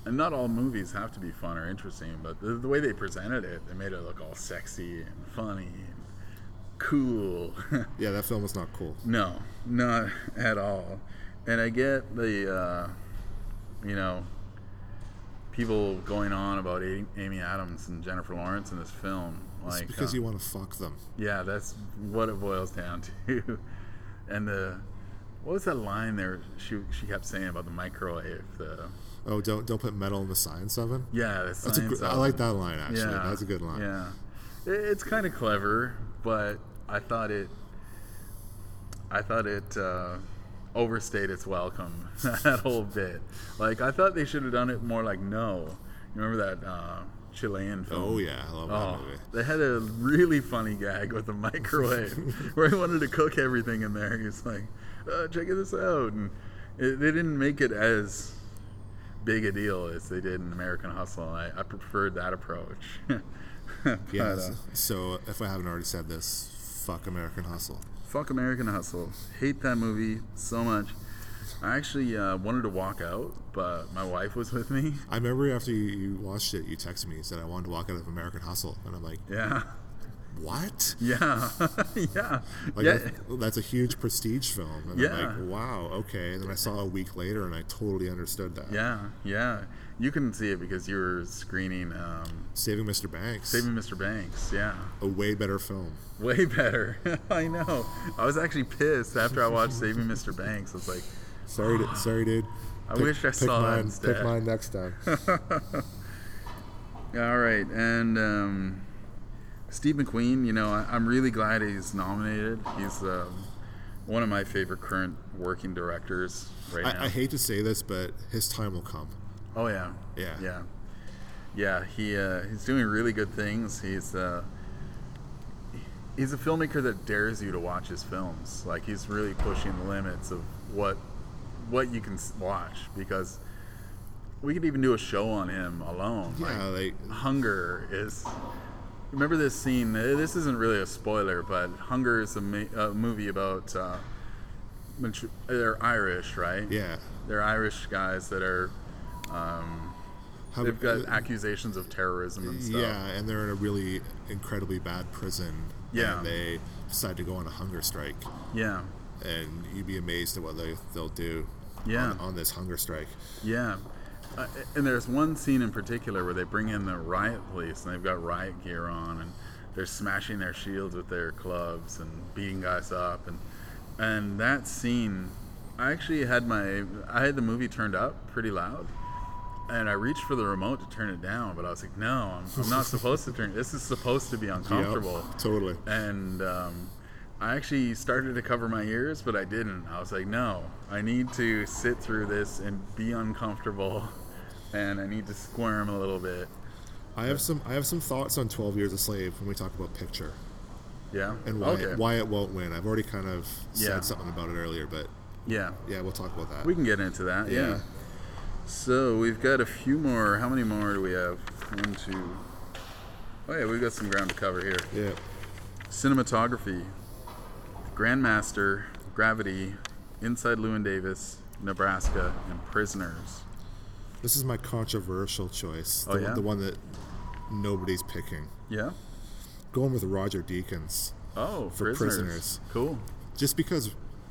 and not all movies have to be fun or interesting, but the, the way they presented it, they made it look all sexy and funny and cool. Yeah, that film was not cool. No, not at all. And I get the, uh, you know, people going on about A- Amy Adams and Jennifer Lawrence in this film. It's Like, because uh, you want to fuck them. yeah, that's what it boils down to. And the, what was that line there she she kept saying about the microwave? The, Oh, don't don't put metal in the science oven. yeah, the That's a science gr- I of like it. that line actually. Yeah, That's a good line. Yeah, it, it's kind of clever, but I thought it, I thought it uh, overstayed its welcome. That whole bit, like I thought they should have done it more like No. You remember that uh, Chilean film? Oh yeah, I love that Oh, movie. they had a really funny gag with the microwave where he wanted to cook everything in there. He's like, uh, check this out. And it, they didn't make it as big a deal as they did in American Hustle. I, I preferred that approach. But, Yeah. uh, So if I haven't already said this, fuck American Hustle. fuck American Hustle. Hate that movie so much. I actually uh, wanted to walk out, but my wife was with me. I remember after you, you watched it, you texted me and said I wanted to walk out of American Hustle, and I'm like, Yeah. what? Yeah. Yeah. Like yeah. that, that's a huge prestige film, and Yeah. I'm like, wow, okay. And then I saw it a week later, and I totally understood that. Yeah. Yeah. You couldn't see it because you were screening um, Saving Mister Banks, Saving Mister Banks. Yeah. a way better film. Way better. I know. I was actually pissed after I watched Saving Mister Banks. I was like, Sorry, du- sorry, dude. I wish I pick saw that mine, instead. Pick mine next time. all right. And um, Steve McQueen, you know, I, I'm really glad he's nominated. He's um, one of my favorite current working directors right now. I, I hate to say this, but his time will come. Oh yeah, Yeah. yeah, yeah. He uh, he's doing really good things. He's uh, he's a filmmaker that dares you to watch his films. Like he's really pushing the limits of what what you can s- watch, because we could even do a show on him alone. Yeah, Like, like Hunger is. Remember this scene? uh, This isn't really a spoiler, but Hunger is a, ma- a movie about. Uh, which- they're Irish, right? yeah. They're Irish guys that are. Um, How- they've got accusations of terrorism and stuff. Yeah, and they're in a really incredibly bad prison. Yeah. And they decide to go on a hunger strike, Yeah. and you'd be amazed at what they they'll do. Yeah. On, on this hunger strike. Yeah. Uh, and there's one scene in particular where they bring in the riot police and they've got riot gear on and they're smashing their shields with their clubs and beating guys up, and and that scene, I actually had my I had the movie turned up pretty loud. And I reached for the remote to turn it down, but I was like, no, I'm, I'm not supposed to turn. This is supposed to be uncomfortable. Yep, totally. And um, I actually started to cover my ears, but I didn't. I was like, no, I need to sit through this and be uncomfortable, and I need to squirm a little bit. I have some I have some thoughts on twelve Years a Slave when we talk about picture Yeah. and why okay. why it won't win. I've already kind of said Yeah. something about it earlier, but Yeah. yeah, we'll talk about that. We can get into that. Yeah. Yeah. So we've got a few more. How many more do we have? One, two. Oh yeah, we've got some ground to cover here. Yeah. Cinematography, Grandmaster, Gravity, Inside Llewyn Davis, Nebraska, and Prisoners. This is my controversial choice. Oh, the, yeah? the one that nobody's picking. Yeah? Going with Roger Deakins. Oh, For Prisoners. Prisoners. Cool. Just because,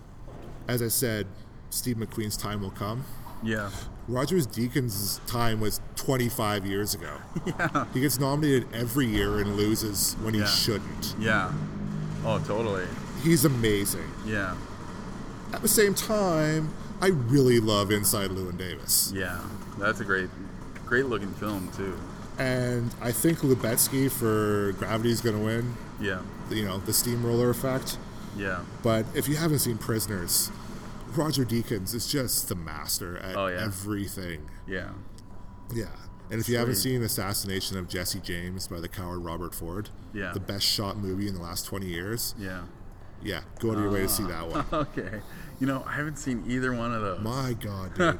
as I said, Steve McQueen's time will come. Yeah. Roger Deakins' time was twenty-five years ago. Yeah. He gets nominated every year and loses when he Yeah. shouldn't. Yeah. Oh, totally. He's amazing. Yeah. At the same time, I really love Inside Llewyn Davis. Yeah. That's a great, great looking film, too. And I think Lubetsky for Gravity's going to win. Yeah. You know, the steamroller effect. Yeah. But if you haven't seen Prisoners, Roger Deakins is just the master at Oh, yeah. everything. Yeah. Yeah. And if you haven't Sweet. seen Assassination of Jesse James by the coward Robert Ford, Yeah. the best shot movie in the last twenty years, Yeah. yeah, go out of your way to see that one. Okay. You know, I haven't seen either one of those. My God, dude.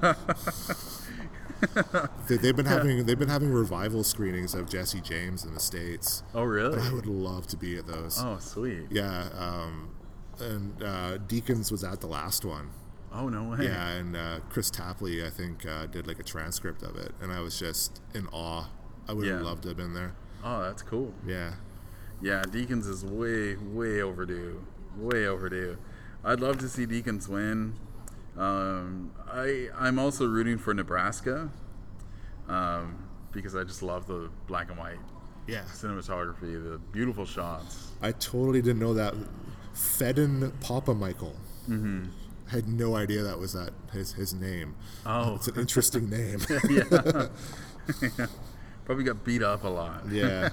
They- they've been having they've been having revival screenings of Jesse James in the States. Oh, really? I would love to be at those. Oh, sweet. Yeah, um, and uh, Deakins was at the last one. Oh, no way. Yeah, and uh, Chris Tapley, I think, uh, did like a transcript of it, and I was just in awe. I would have Yeah. loved to have been there. Oh, that's cool. Yeah. Yeah, Deakins is way, way overdue. Way overdue. I'd love to see Deakins win. Um, I, I'm also rooting for Nebraska um, because I just love the black and white Yeah. cinematography, the beautiful shots. I totally didn't know that. Fedon Papa Michael. Mm-hmm. Had no idea that was that his his name. Oh. It's an interesting name. Yeah. Probably got beat up a lot. Yeah.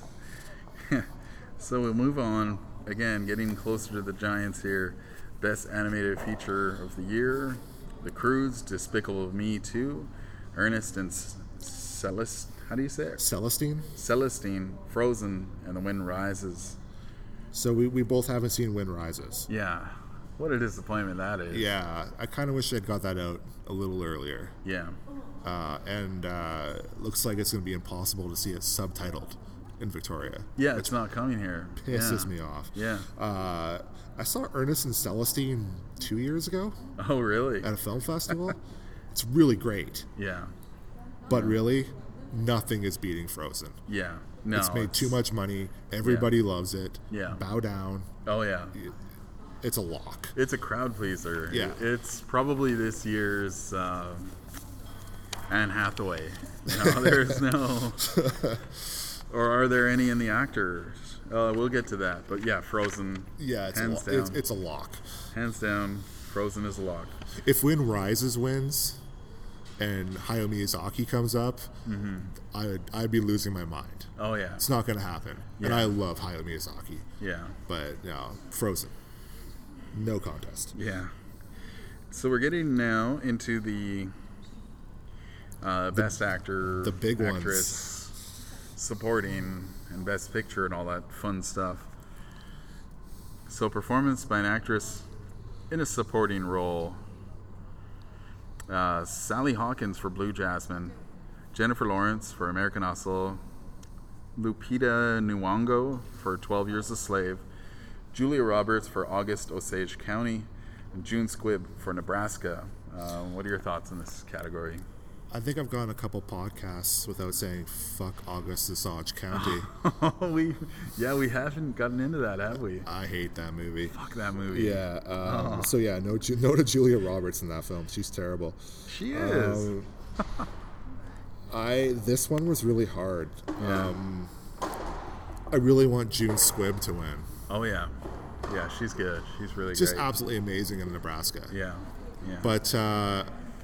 So we'll move on. Again, getting closer to the Giants here. Best Animated Feature of the Year. The Croods, Despicable Me two. Ernest and C- Celest. How do you say it? Celestine. Celestine, Frozen, and The Wind Rises. So we, we both haven't seen Wind Rises. Yeah. What a disappointment that is. Yeah, I kind of wish I'd got that out a little earlier. Yeah. Uh, and uh, looks like it's going to be impossible to see it subtitled in Victoria. Yeah, it's not coming here. Pisses yeah. me off. Yeah. Uh, I saw Ernest and Celestine two years ago Oh, really? at a film festival. It's really great, Yeah. but really, nothing is beating Frozen. Yeah. No. it's made too much money. Everybody loves it. Yeah. Bow down. Oh, yeah. It's a lock. It's a crowd pleaser. Yeah. It's probably this year's um, Anne Hathaway. You know, there's no... Or are there any in the actors? Uh, we'll get to that. But yeah, Frozen. Yeah, it's a, hands lo- down. it's, it's a lock. Hands down, Frozen is a lock. If Wind Rises wins and Hayao Miyazaki comes up, Mm-hmm. I would, I'd be losing my mind. Oh, yeah. It's not going to happen. And Yeah. I love Hayao Miyazaki. Yeah. But no, Frozen. No contest. Yeah. So we're getting now into the uh, Best Actor, the big ones. Actress, Supporting, and Best Picture, and all that fun stuff. So performance by an actress in a supporting role. Uh, Sally Hawkins for Blue Jasmine, Jennifer Lawrence for American Hustle, Lupita Nyong'o for twelve Years a Slave, Julia Roberts for August Osage County, and June Squibb for Nebraska. Uh, what are your thoughts on this category? I think I've gone a couple podcasts without saying fuck August Osage County. we, yeah, we haven't gotten into that, have we? I hate that movie. Fuck that movie. Yeah. Um, So yeah, no, Ju- no to Julia Roberts in that film. She's terrible. She is. Um, I this one was really hard. Yeah. Um, I really want June Squibb to win. Oh yeah, yeah, she's good. She's really Just great. absolutely amazing in Nebraska. Yeah, yeah. But uh,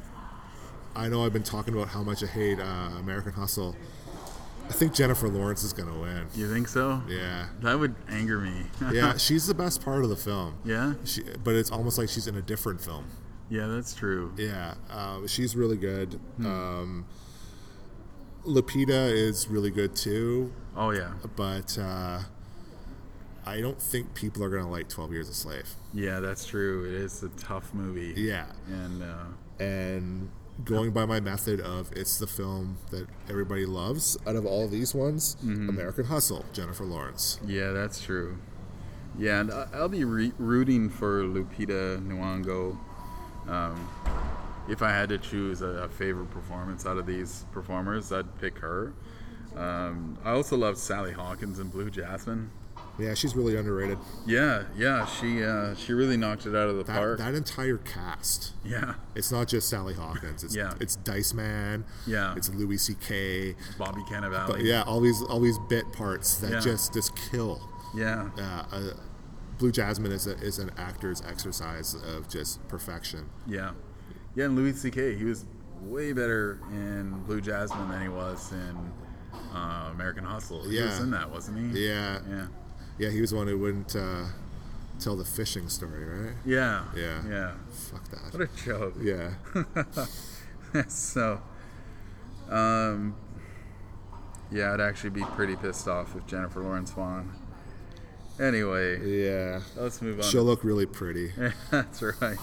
I know I've been talking about how much I hate uh, American Hustle. I think Jennifer Lawrence is going to win. You think so? Yeah. That would anger me. Yeah, she's the best part of the film. Yeah? She, but it's almost like she's in a different film. Yeah, that's true. Yeah, uh, she's really good. Hmm. Um, Lupita is really good too, Oh yeah. but uh, I don't think people are going to like twelve Years a Slave. Yeah, that's true. It is a tough movie. Yeah. And uh, And going by my method of it's the film that everybody loves out of all these ones, Mm-hmm. American Hustle, Jennifer Lawrence. yeah, that's true. Yeah, and I- I'll be re- rooting for Lupita Nyong'o. Um, if I had to choose a, a favorite performance out of these performers, I'd pick her. Um, I also love Sally Hawkins in Blue Jasmine. Yeah, she's really underrated. Yeah, yeah, she uh, she really knocked it out of the That, park. that entire cast. Yeah, It's not just Sally Hawkins. It's Yeah. it's Dice Man. Yeah. It's Louis C K. Bobby Cannavale. But yeah, all these all these bit parts that Yeah. just just kill. yeah, Uh, uh, Blue Jasmine is a, is an actor's exercise of just perfection. yeah, yeah. And Louis C K, he was way better in Blue Jasmine than he was in uh, American Hustle. He was Yeah. in that, wasn't he? Yeah, Yeah. yeah. He was the one who wouldn't uh, tell the fishing story, right? Yeah. Yeah. Yeah. Fuck that. What a joke. Yeah. So, um, yeah, I'd actually be pretty pissed off if Jennifer Lawrence won. Anyway, Yeah. let's move on. She'll look really pretty. That's right.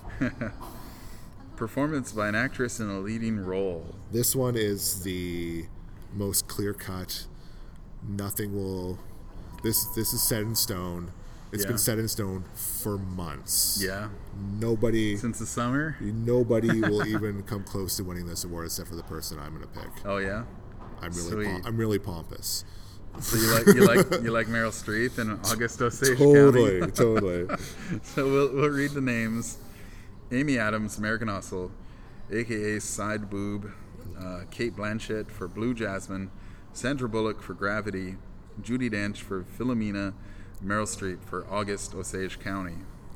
Performance by an actress in a leading role. This one is the most clear cut. Nothing will. This this is set in stone. It's Yeah. been set in stone for months. Yeah. Nobody, Since the summer. nobody will even come close to winning this award except for the person I'm going to pick. Oh yeah. I'm really, Sweet. pom- I'm really pompous. So you like you like you like Meryl Streep and August Osage Totally, County. totally. So we'll we'll read the names: Amy Adams, American Hustle, aka Side Boob, uh, Kate Blanchett for Blue Jasmine, Sandra Bullock for Gravity, Judi Dench for Philomena, Meryl Streep for August Osage County.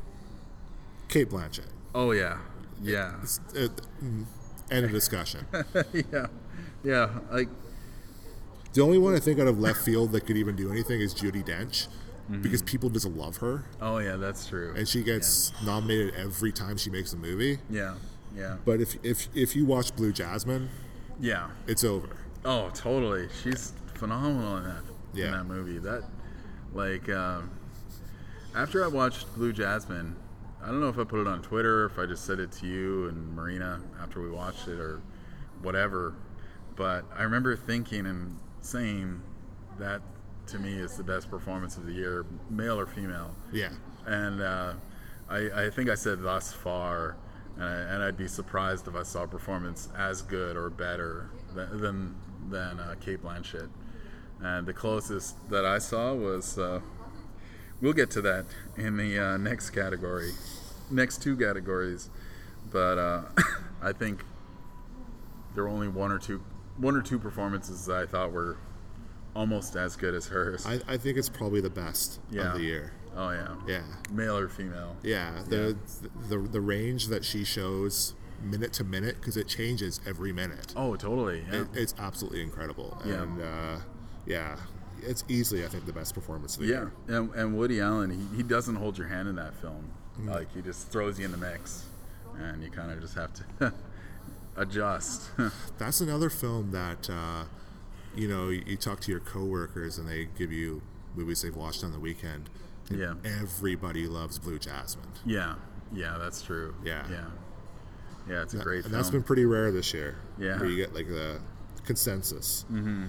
Kate Blanchett. Oh yeah, yeah, It's, uh, mm, end of discussion. yeah, yeah. Like The only one I think out of left field that could even do anything is Judi Dench, because people just love her, oh yeah, that's true. and she gets nominated every time she makes a movie. Yeah, yeah, But if if if you watch Blue Jasmine, yeah. it's over. Oh, totally. She's phenomenal in that in Yeah. that movie. That like um, after I watched Blue Jasmine, I don't know if I put it on Twitter, or if I just said it to you and Marina after we watched it, or whatever. But I remember thinking and saying that to me is the best performance of the year, male or female. Yeah. And uh, I, I think I said thus far, and, I, and I'd be surprised if I saw a performance as good or better than than, than uh, Kate Blanchett. And the closest that I saw was, uh, we'll get to that in the uh, next category, next two categories. But uh, I think there were only one or two, one or two performances that I thought were almost as good as hers. I, I think it's probably the best Yeah. of the year. oh yeah, Yeah. male or female. Yeah. The the the range that she shows minute to minute, because it changes every minute. Oh, totally. Yeah. It, it's absolutely incredible. Yeah. And uh, yeah, it's easily, I think, the best performance of the Yeah, year. and, and Woody Allen, he, he doesn't hold your hand in that film. Mm. Like, he just throws you in the mix, and you kind of just have to adjust. That's another film that, uh, you know, you, you talk to your coworkers and they give you movies they've watched on the weekend. and Yeah. Everybody loves Blue Jasmine. yeah, yeah, that's true. Yeah. yeah, yeah. It's a great and film. that's been pretty rare this year. Yeah. Where you get like the consensus.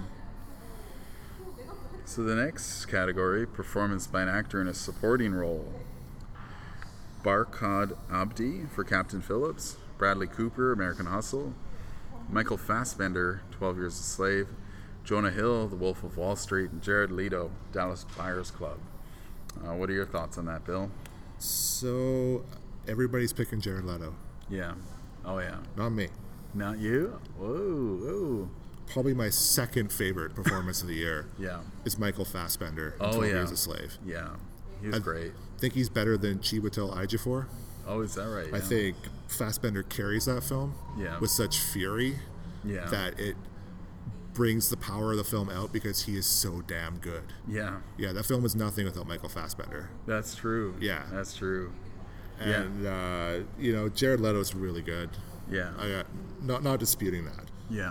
So the next category, performance by an actor in a supporting role. Barkhad Abdi for Captain Phillips, Bradley Cooper, American Hustle, Michael Fassbender, twelve Years a Slave, Jonah Hill, The Wolf of Wall Street, and Jared Leto, Dallas Buyers Club. Uh, what are your thoughts on that, Bill? So everybody's picking Jared Leto. Yeah. Oh, yeah. Not me. Not you? Whoa, whoa. Probably my second favorite performance of the year Yeah. is Michael Fassbender in Oh, twelve yeah. Years a Slave. Yeah. He's I great. think he's better than Chiwetel Ejiofor. Oh, is that right? I Yeah. think Fassbender carries that film Yeah. with such fury Yeah. that it brings the power of the film out because he is so damn good. Yeah. Yeah, that film is nothing without Michael Fassbender. That's true. Yeah. That's true. Yeah. And uh, you know, Jared Leto is really good. Yeah. I uh, not not disputing that, Yeah.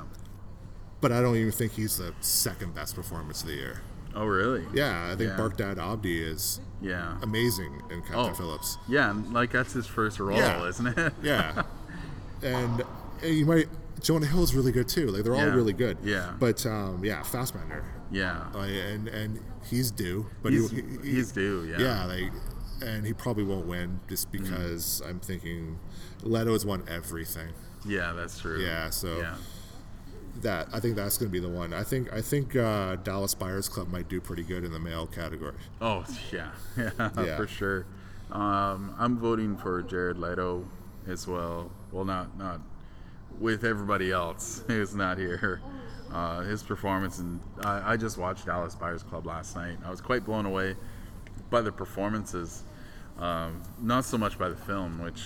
but I don't even think he's the second best performance of the year. Oh, really? Yeah, I think Yeah. Barkhad Abdi is Yeah. amazing in Captain Oh. Phillips. Yeah, and like that's his first role, Yeah. isn't it? Yeah, and uh, you might Jonah Hill is really good too. Like they're all Yeah. really good. Yeah. but um, yeah, Fassbender. Yeah. Uh, and and he's due, but He's, he, he, he's due, yeah. yeah, like, and he probably won't win just because I'm thinking Leto's won everything. Yeah, that's true. Yeah, so Yeah. that I think that's going to be the one. I think I think uh, Dallas Buyers Club might do pretty good in the male category. Oh, yeah. Yeah, Yeah. for sure. Um, I'm voting for Jared Leto as well. Well, not not with everybody else who's not here. Uh, his performance, and I, I just watched Dallas Buyers Club last night. I was quite blown away by the performances, um, not so much by the film, which,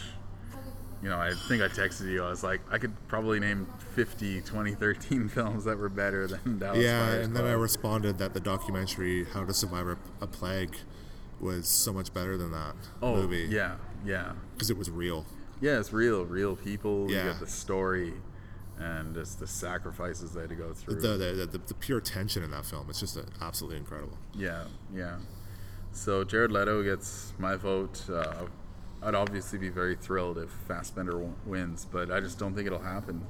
you know, I think I texted you. I was like, I could probably name fifty twenty thirteen films that were better than Dallas yeah, Buyers and Club. then I responded that the documentary How to Survive a, a Plague was so much better than that oh, movie. yeah, yeah. because it was real. Yeah, it's real, real people. You Yeah. get the story and just the sasacrifices they had to go through. The the, the the pure tension in that film is just uh, absolutely incredible. yeah, yeah. So Jared Leto gets my vote. Uh, I'd obviously be very thrilled if Fassbender w- wins, but I just don't think it'll happen.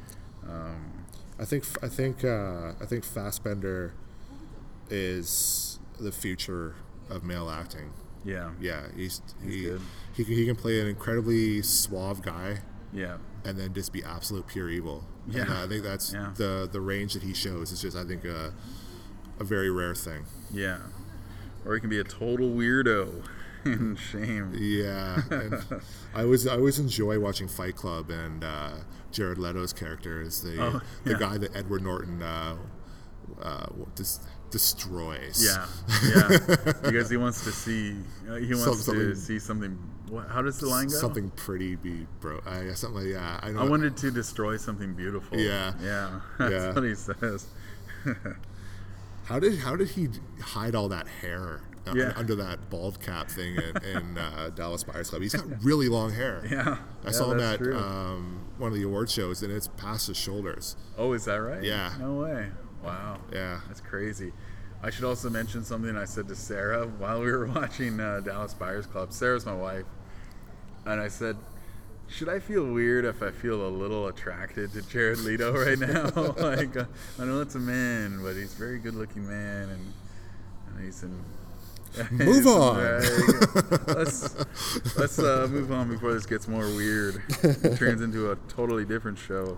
Um, I think I think uh, I think Fassbender is the future of male acting Yeah. Yeah, he's, He's he, good. he can- he can play an incredibly suave guy Yeah. and then just be absolute pure evil. Yeah. And I think that's Yeah. the the range that he shows is just I think a a very rare thing. Yeah. Or he can be a total weirdo and shame. Yeah, and I always I always enjoy watching Fight Club, and uh, Jared Leto's character is the Oh, the yeah. guy that Edward Norton uh, uh, dis- destroys. Yeah, yeah. Because he wants to see, uh, he wants Some- to something- see something. What, how does the line go? Something pretty be bro. I, something like yeah. I know. I wanted to destroy something beautiful. Yeah. yeah. That's Yeah. what he says. How did how did he hide all that hair uh, Yeah. under that bald cap thing in, in uh, Dallas Buyers Club? He's got really long hair. Yeah, I yeah, saw him that's at true. um, one of the award shows, and it's past his shoulders. Oh, is that right? Yeah. No way. Wow. Yeah. That's crazy. I should also mention something I said to Sarah while we were watching uh, Dallas Buyers Club. Sarah's my wife, and I said, should I feel weird if I feel a little attracted to Jared Leto right now? Like, uh, I know it's a man, but he's a very good-looking man, and, and he's in. Move he's in- on. Right. let's let's uh, move on before this gets more weird. It turns into a totally different show.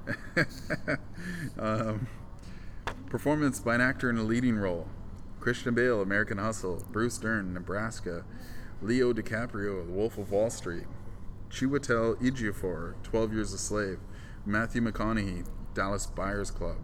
um, performance by an actor in a leading role: Christian Bale, American Hustle; Bruce Dern, Nebraska; Leo DiCaprio, The Wolf of Wall Street; Chiwetel Ejiofor, twelve Years a Slave; Matthew McConaughey, Dallas Buyers Club.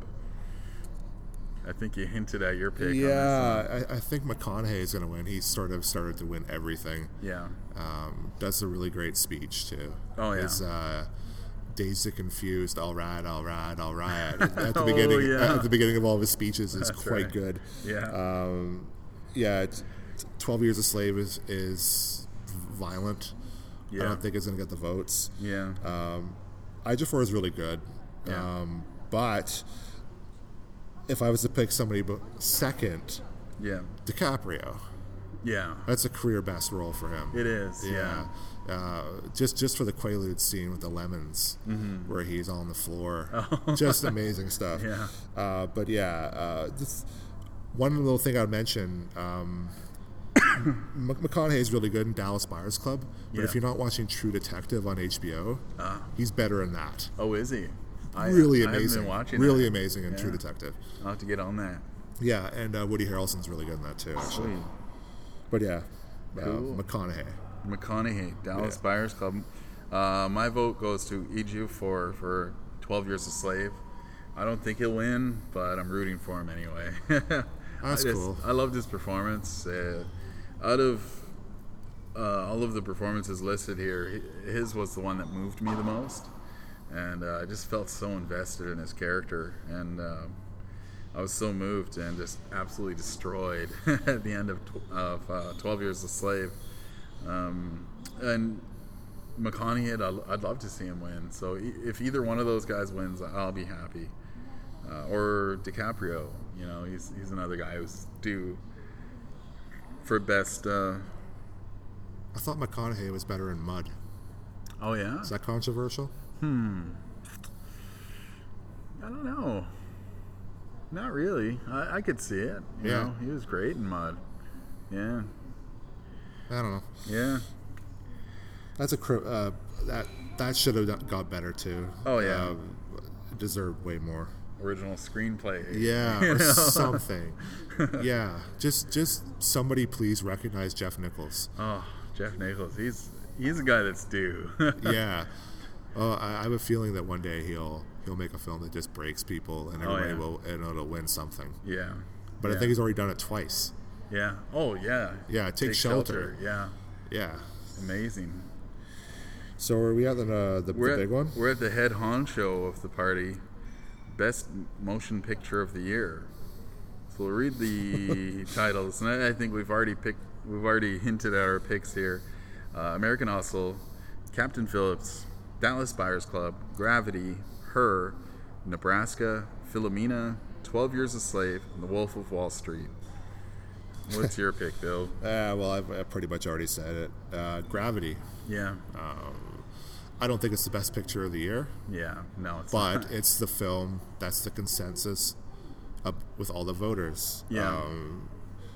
I think you hinted at your pick. On this Yeah, I, I think McConaughey is going to win. He's sort of started to win everything. one. Yeah. Um, does a really great speech too. Oh, yeah. His uh, Dazed and Confused. All right, all right, all right. At the Oh, beginning, yeah. at the beginning of all of his speeches is That's quite right. good. Yeah. Um, yeah, it's, Twelve Years a Slave is is violent. Yeah. I don't think it's going to get the votes. yeah. Um, Ejiofor is really good, Yeah. um, but if I was to pick somebody b- second, yeah. DiCaprio. Yeah. That's a career best role for him. It is. Yeah. Uh, just just for the Quaalude scene with the lemons, where he's on the floor, Oh. just amazing stuff. Yeah. Uh, but yeah, uh, just one little thing I'd mention. Um, M- McConaughey is really good in Dallas Buyers Club, but if Yeah. you're not watching True Detective on H B O, Ah. he's better in that. Oh, is he? I, really I haven't amazing, been watching really that. amazing in True Yeah. Detective. I'll have to get on that. Yeah, and uh, Woody Harrelson's really good in that too. Actually. Sweet. But yeah, uh, Cool. McConaughey. McConaughey, Dallas Yeah. Buyers Club. Uh, my vote goes to Ejiofor for for twelve Years a Slave. I don't think he'll win, but I'm rooting for him anyway. That's I just, cool. I loved his performance. Uh, out of uh, all of the performances listed here, hi- his was the one that moved me the most, and uh, I just felt so invested in his character, and um I was so moved and just absolutely destroyed at the end of, tw- of uh, twelve Years a Slave. Um, and McConaughey, I'd, I'd love to see him win. So e- if either one of those guys wins, I'll be happy. Uh, or DiCaprio, you know, he's he's another guy who's due for best. Uh, I thought McConaughey was better in Mud. oh yeah, Is that controversial? I don't know. Not really. I, I could see it. You Yeah. know, he was great in Mud. Yeah, I don't know. yeah. That's a cr- uh, that that should have got better too. Oh, yeah. uh, deserved way more. Original screenplay. Yeah, You or know? something. Yeah, just just somebody please recognize Jeff Nichols. Oh, Jeff Nichols. He's he's a guy that's due. Yeah. Oh, I, I have a feeling that one day he'll he'll make a film that just breaks people and Oh, everybody yeah. will and it'll win something. Yeah. But yeah. I think he's already done it twice. Yeah. Oh, yeah. Yeah, Take Shelter. Yeah. Yeah. Amazing. So are we at the uh, the, We're the at, big one? We're at the head honcho of the party. Best motion picture of the year. So we'll read the titles, and I, I think we've already picked. We've already hinted at our picks here. Uh, American Hustle, Captain Phillips, Dallas Buyers Club, Gravity, Her, Nebraska, Philomena, twelve Years a Slave, and The Wolf of Wall Street. What's your pick, Bill? Uh, well, I've, I've pretty much already said it. Uh, Gravity. Yeah. I don't think it's the best picture of the year, Yeah. No, it's but not. it's the film that's the consensus up with all the voters. Yeah. Um,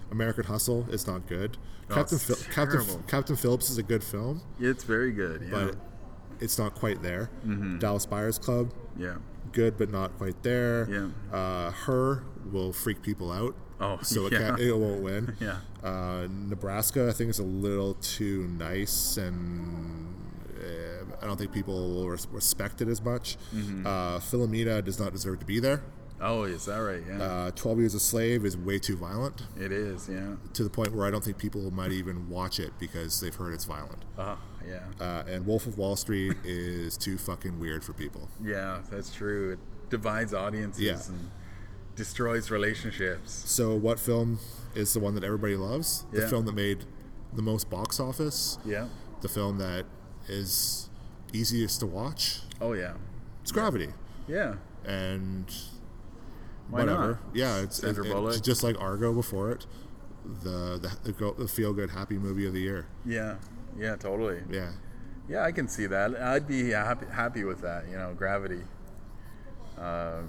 American Hustle is not good. Oh, Captain it's Phil- Captain terrible. Captain Phillips is a good film, It's very good. Yeah. but it's not quite there. Mm-hmm. Dallas Buyers Club, yeah. good but not quite there. Yeah. Uh, Her will freak people out. Oh, so it, yeah. can't, it won't win. Yeah. Uh, Nebraska, I think, is a little too nice, and uh, I don't think people will res- respect it as much. Mm-hmm. Uh, Philomena does not deserve to be there. Oh, is that right? Yeah. Uh, Twelve Years a Slave is way too violent, it is. Yeah. to the point where I don't think people might even watch it because they've heard it's violent. Oh, yeah. Uh, and Wolf of Wall Street is too fucking weird for people. Yeah, that's true. It divides audiences Yeah. and destroys relationships. So, what film is the one that everybody loves? The Yeah. film that made the most box office? Yeah. The film that is easiest to watch? Oh, yeah. It's Gravity. Yeah. And Why whatever. not? Yeah, it's, Sandra it- it- Bullock. just like Argo before it. The the, the, go- the feel good happy movie of the year. Yeah. Yeah, totally. Yeah. Yeah, I can see that. I'd be happy, happy with that, you know, Gravity. Um,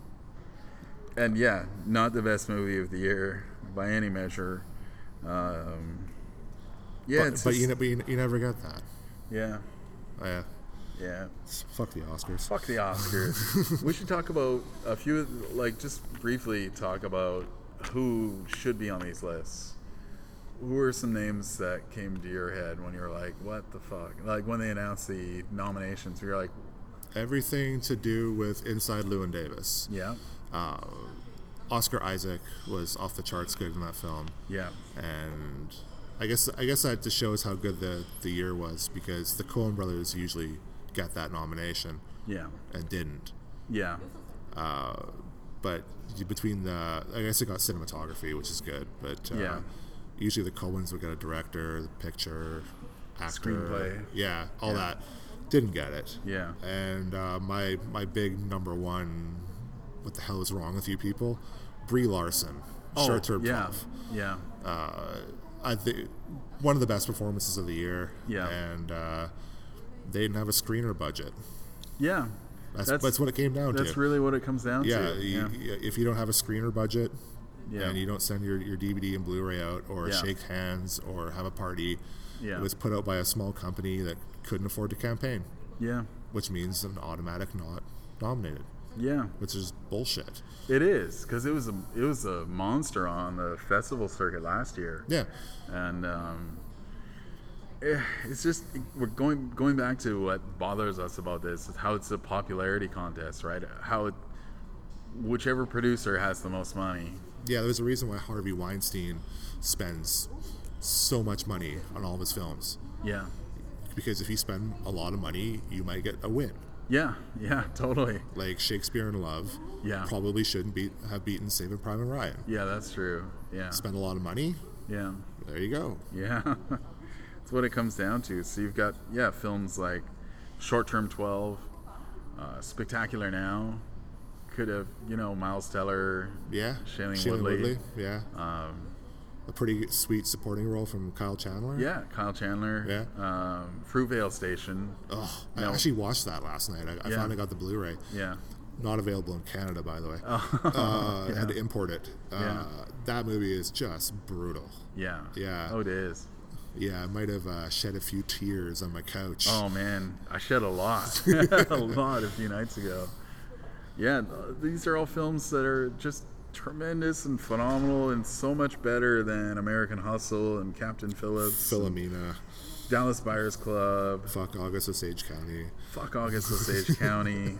and yeah, not the best movie of the year by any measure. Um, yeah, but it's but, just- you, ne- but you, you never get that. yeah, Oh, yeah. yeah. Fuck the Oscars. Fuck the Oscars. We should talk about a few, like, just briefly talk about who should be on these lists. Who are some names that came to your head when you were like, what the fuck? Like, when they announced the nominations, you were like, Everything to do with Inside Llewyn Davis. yeah, Uh, Oscar Isaac was off the charts good in that film. yeah, And I guess I guess that just shows how good the, the year was, because the Coen brothers usually get that nomination yeah, and didn't. yeah, But between the, I guess it got cinematography, which is good. But uh, Yeah. usually the Coens would get a director, the picture, actor, Screenplay. yeah, all Yeah. that. Didn't get it. yeah. And uh, my my big number one, what the hell is wrong with you people? Brie Larson, Short Term Oh, yeah, twelve. yeah, I think one of the best performances of the year. Yeah. And uh, they didn't have a screener budget. yeah. That's that's, what it came down That's to. really what it comes down yeah, to. you, yeah, if you don't have a screener budget, Yeah. and you don't send your, your D V D and Blu-ray out, or Yeah. shake hands, or have a party, Yeah. it was put out by a small company that couldn't afford to campaign, yeah, which means an automatic not nominated, yeah. which is bullshit. It is, because it was a it was a monster on the festival circuit last year. Yeah, And um, eh, it's just we're going going back to what bothers us about this is how it's a popularity contest, right? How it, whichever producer has the most money. yeah. There's a reason why Harvey Weinstein spends so much money on all of his films, Yeah, because if you spend a lot of money, you might get a win. yeah, yeah, totally. Like Shakespeare in Love, Yeah. probably shouldn't beat have beaten Saving Private Ryan. Yeah, that's true. Yeah, Spend a lot of money, yeah, there you go. yeah. That's what it comes down to. So you've got yeah films like Short Term twelve, uh, Spectacular Now. Could have you know Miles Teller. Yeah, Shailene Woodley. Yeah, Um, a pretty sweet supporting role from Kyle Chandler. Yeah, Kyle Chandler. Yeah. Um, Fruitvale Station. Oh, No. I actually watched that last night. I, I Yeah. finally got the Blu-ray. Yeah. Not available in Canada, by the way. uh, I had to import it. Uh, Yeah. That movie is just brutal. Yeah. Yeah. Oh, it is. Yeah, I might have uh, shed a few tears on my couch. Oh man, I shed a lot, a lot a few nights ago. Yeah, th- these are all films that are just tremendous and phenomenal, and so much better than American Hustle and Captain Phillips, Philomena. Dallas Buyers Club, Fuck August Osage County. fuck August Osage County.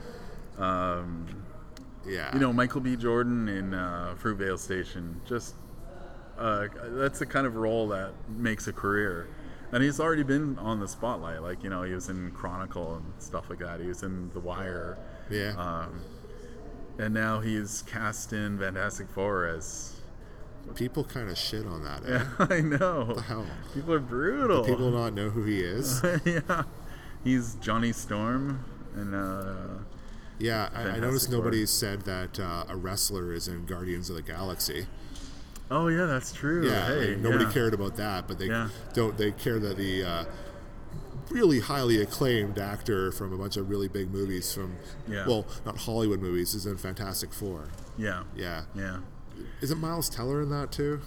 Um, Yeah. you know, Michael B. Jordan in uh, Fruitvale Station. Just uh, that's the kind of role that makes a career. And he's already been on the spotlight. Like, you know, he was in Chronicle and stuff like that. He was in The Wire. Yeah. Um, and now he's cast in Fantastic Four as... People kind of shit on that. Eh? Yeah, I know. What the hell? People are brutal. People not know who he is. Yeah. He's Johnny Storm. And, uh, Yeah, I, I Fantastic noticed Four. nobody said that uh, a wrestler is in Guardians of the Galaxy. oh, yeah, that's true. Yeah, Hey, like, nobody yeah. cared about that, but they Yeah. don't. They care that the uh, really highly acclaimed actor from a bunch of really big movies from, Yeah. well, not Hollywood movies, is in Fantastic Four. Yeah. Yeah, Yeah. isn't Miles Teller in that too?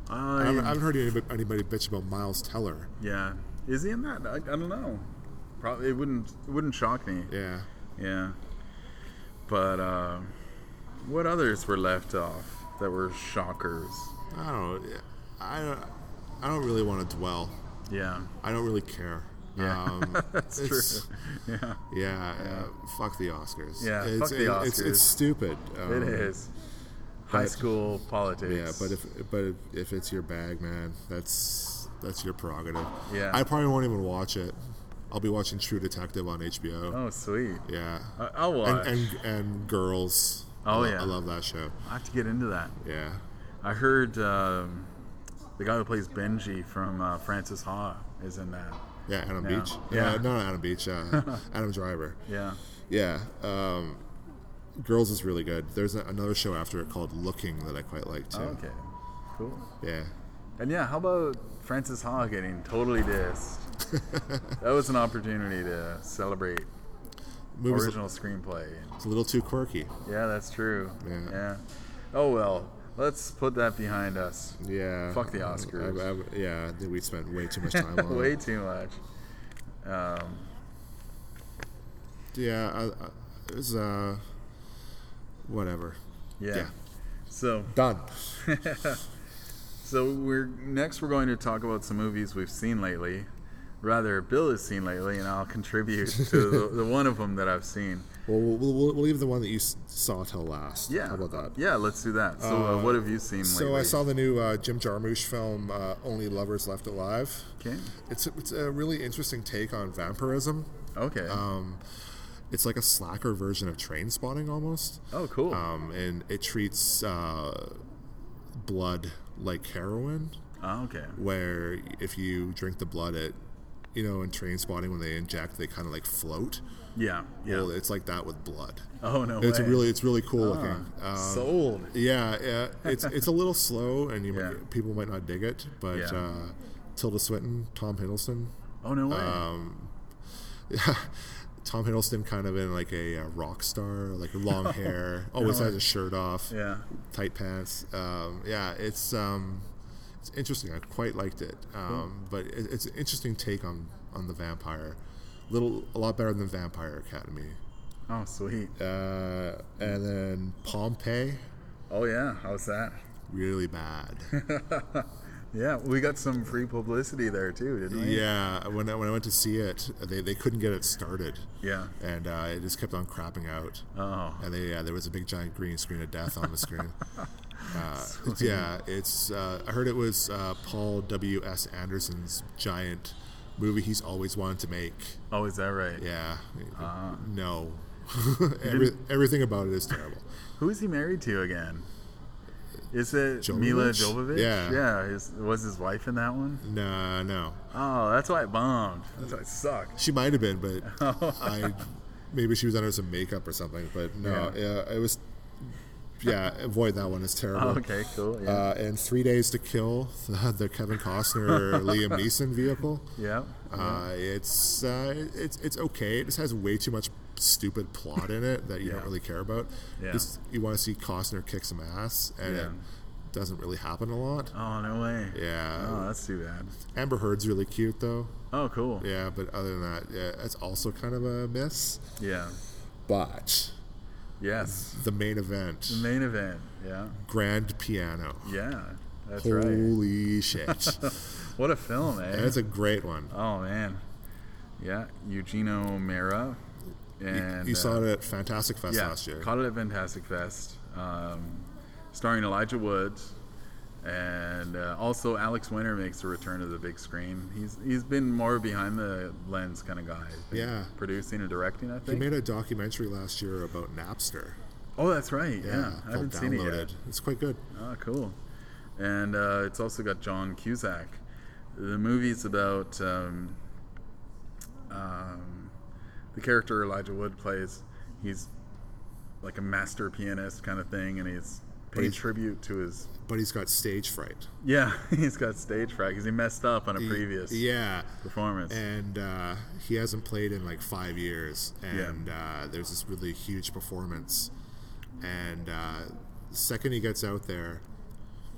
I haven't, I haven't heard anybody, anybody bitch about Miles Teller. Yeah, is he in that? I, I don't know. Probably it wouldn't it wouldn't shock me. Yeah. Yeah. But uh, what others were left off that were shockers? I don't know. I don't, I don't really want to dwell. Yeah. I don't really care. Yeah. Um, That's it's- true. Yeah. Yeah, uh, fuck the Oscars. Yeah, it's, fuck the it- It's, Oscars. it's stupid. Um, It is. High but- school politics. Yeah, but if but if, if it's your bag, man, that's that's your prerogative. Yeah. I probably won't even watch it. I'll be watching True Detective on H B O. Oh, sweet. Yeah. I- I'll watch. And, and and Girls. Oh, I lo- yeah. I love that show. I have to get into that. Yeah. I heard um, the guy who plays Benji from uh, Francis Ha is in that. Yeah, Adam Yeah. Beach. Yeah. Uh, not Adam Beach. Uh, Adam Driver. Yeah. Yeah. Um, Girls is really good. There's a, another show after it called Looking that I quite like too. Okay. Cool. Yeah. And yeah, how about Francis Ha getting totally dissed? That was an opportunity to celebrate Movie's original screenplay. it's a little too quirky. Yeah, that's true. Yeah. Yeah. Oh well, let's put that behind us. Yeah. Fuck the Oscars. I, I, yeah, I think we spent way too much time on Way it. too much. Um, Yeah, I, I, it was, uh, whatever. yeah. Yeah. So Done. So we're next we're going to talk about some movies we've seen lately. Rather, Bill has seen lately, and I'll contribute to the, the one of them that I've seen. Well, we'll, we'll, we'll leave the one that you s- saw till last. Yeah. How about that? Yeah, let's do that. So, uh, Uh, what have you seen lately? So I saw the new uh, Jim Jarmusch film, uh, Only Lovers Left Alive. Okay. It's a, it's a really interesting take on vampirism. Okay. Um, it's like a slacker version of Train Spotting almost. oh, cool. Um, and it treats uh, blood like heroin, oh, okay. where if you drink the blood, it, you know, in Train Spotting when they inject, they kind of like float. Yeah. Yeah. Well, it's like that with blood. oh no It's way. really, it's really cool Ah, looking. Um, sold. Yeah, yeah. It's it's a little slow, and you Yeah. might, people might not dig it, but Yeah. uh, Tilda Swinton, Tom Hiddleston, Oh no way. um, yeah, Tom Hiddleston kind of in like a, uh rock star, like long hair, always has his shirt off, yeah. tight pants. Um, yeah, it's um, it's interesting. I quite liked it, um, but it, it's an interesting take on on the vampire. Little, a lot better than Vampire Academy. Oh sweet. Uh, and then Pompeii, Oh yeah. How's that? really bad. Yeah, we got some free publicity there too, didn't we? Yeah, when I, when I went to see it, they, they couldn't get it started, Yeah. and uh, it just kept on crapping out. Oh. And they, yeah, there was a big giant green screen of death on the screen. Uh, it's, yeah, it's. Uh, I heard it was uh, Paul W S Anderson's giant movie he's always wanted to make. Oh, is that right? Yeah, Uh-huh. no, Every, everything about it is terrible. Who is he married to again? Is it Jovovich? Mila Jovovich? Yeah. Yeah. His, was his wife in that one? No, no, Oh, that's why it bombed. That's why it sucked. she might have been, but I maybe she was under some makeup or something. But no, Yeah. yeah, it was. Yeah, avoid that one. It's terrible. Oh, okay, cool. Yeah. Uh, and Three Days to Kill, the, the Kevin Costner Liam Neeson vehicle. yeah. Uh, it's uh, it's it's okay. It just has way too much stupid plot in it that you Yeah. don't really care about. Yeah. Just, you want to see Costner kick some ass, and Yeah. it doesn't really happen a lot. Oh, no way. Yeah. Oh, that's too bad. Amber Heard's really cute though. Oh, cool. Yeah, but other than that, yeah, it's also kind of a miss. Yeah. But Yes. the main event, The main event. Yeah. Grand Piano. Yeah. That's right. Holy shit! What a film, eh? That's a great one. Oh, man. Yeah. Eugenio Mera. And, you saw uh, it at Fantastic Fest yeah, last year. caught it at Fantastic Fest. Um, starring Elijah Wood. And uh, also Alex Winter makes a return to the big screen. He's he's been more behind the lens kind of guy. He's been Yeah. producing and directing, I He think. made a documentary last year about Napster. Oh, that's right. Yeah, Yeah, I called haven't seen it Downloaded. yet. It's quite good. Oh, cool. And uh, it's also got John Cusack. The movie's about um, um, the character Elijah Wood plays. He's like a master pianist kind of thing, and he's paid he's- tribute to his. But he's got stage fright. Yeah, he's got stage fright because he messed up on a previous Yeah. performance. And uh, he hasn't played in like five years. And uh, there's this really huge performance. And uh, the second he gets out there,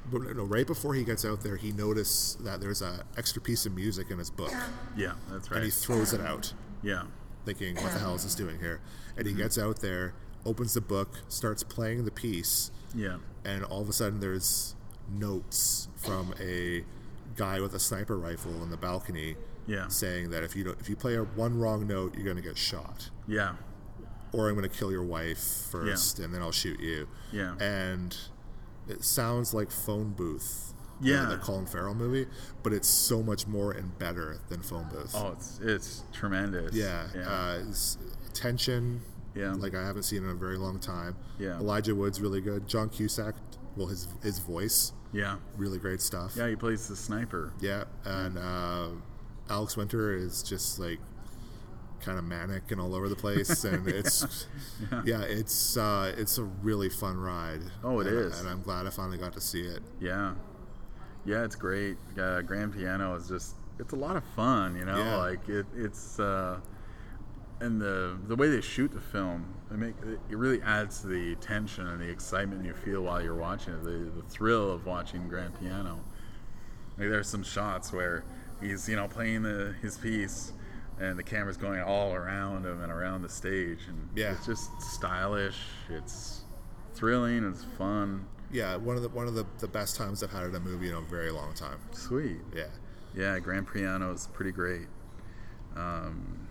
but no, right before he gets out there, he noticed that there's a extra piece of music in his book, Yeah, that's and he right. throws it out, Yeah. thinking, "What the hell is this doing here?" And he gets out there, opens the book, starts playing the piece, Yeah. and all of a sudden there's notes from a guy with a sniper rifle in the balcony, Yeah. saying that if you don't, if you play a one wrong note, you're gonna get shot, Yeah. or I'm gonna kill your wife first, and then I'll shoot you. Yeah. And it sounds like Phone Booth, Yeah. the, the Colin Farrell movie, but it's so much more and better than Phone Booth. Oh, it's it's tremendous. Yeah, Yeah. Uh, it's tension. Yeah. Like I haven't seen in a very long time. Yeah. Elijah Wood's really good. John Cusack, well, his his voice, yeah. really great stuff. Yeah, he plays the sniper. Yeah, and uh, Alex Winter is just like kind of manic and all over the place, and it's Yeah. yeah, it's uh, it's a really fun ride. Oh, it and, is. and I'm glad I finally got to see it. Yeah. Yeah, it's great. Uh, Grand Piano is just, it's a lot of fun, you know? Yeah. Like, it, it's, uh, and the the way they shoot the film, it, make, it really adds to the tension and the excitement you feel while you're watching it, the, the thrill of watching Grand Piano. Like, there's some shots where he's, you know, playing the, his piece, and the camera's going all around him and around the stage, and Yeah. it's just stylish, it's thrilling, it's fun. Yeah, one of the one of the, the best times I've had in a movie in a very long time. Sweet. Yeah. Yeah, Grand Piano is pretty great. Um,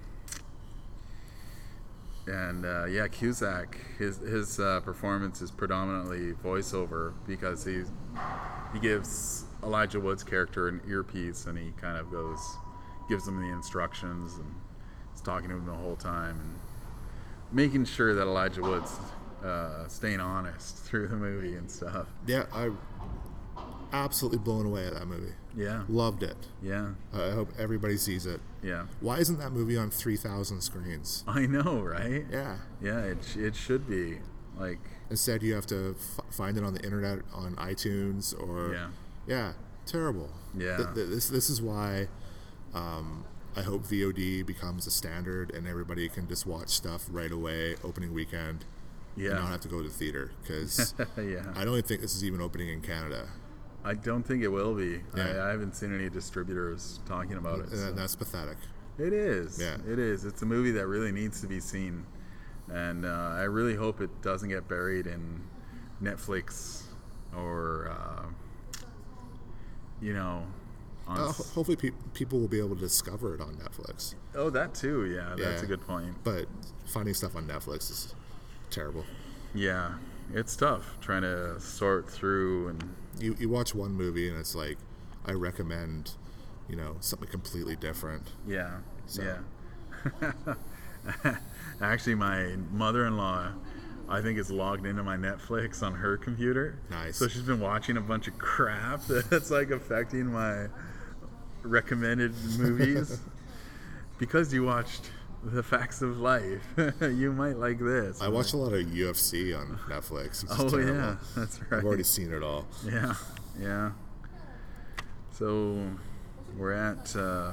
and uh, yeah, Cusack, his his uh, performance is predominantly voiceover because he he gives Elijah Wood's character an earpiece, and he kind of goes, gives him the instructions, and he's talking to him the whole time, and making sure that Elijah Wood's uh, staying honest through the movie and stuff. Yeah, I absolutely blown away at that movie. Yeah, Loved it. yeah, I hope everybody sees it. yeah. Why isn't that movie on three thousand screens? I know, right? Yeah. Yeah, it, sh- it should be. Like, Instead, you have to f- find it on the internet, on iTunes, or yeah. yeah, terrible. Yeah. Th- th- this this is why um, I hope V O D becomes a standard, and everybody can just watch stuff right away, opening weekend, and Yeah. not have to go to the theater. Because Yeah. I don't even think this is even opening in Canada, I don't think it will be. Yeah. I, I haven't seen any distributors talking about it. and so. that's pathetic. It is. Yeah. It is. It's a movie that really needs to be seen. And uh, I really hope it doesn't get buried in Netflix or, uh, you know, on. Uh, s- ho- hopefully, pe- people will be able to discover it on Netflix. oh, that too. Yeah, that's Yeah. a good point. But finding stuff on Netflix is terrible. Yeah. It's tough trying to sort through and. You you watch one movie and it's like, I recommend, you know, something completely different. Yeah, So- yeah. Actually, my mother-in-law, I think, is logged into my Netflix on her computer. Nice. So she's been watching a bunch of crap that's like affecting my recommended movies. Because you watched The Facts of Life, you might like this. I watch a lot of U F C on Netflix. Which is Oh terrible. yeah, that's right. I've already seen it all. Yeah, yeah. So we're at uh,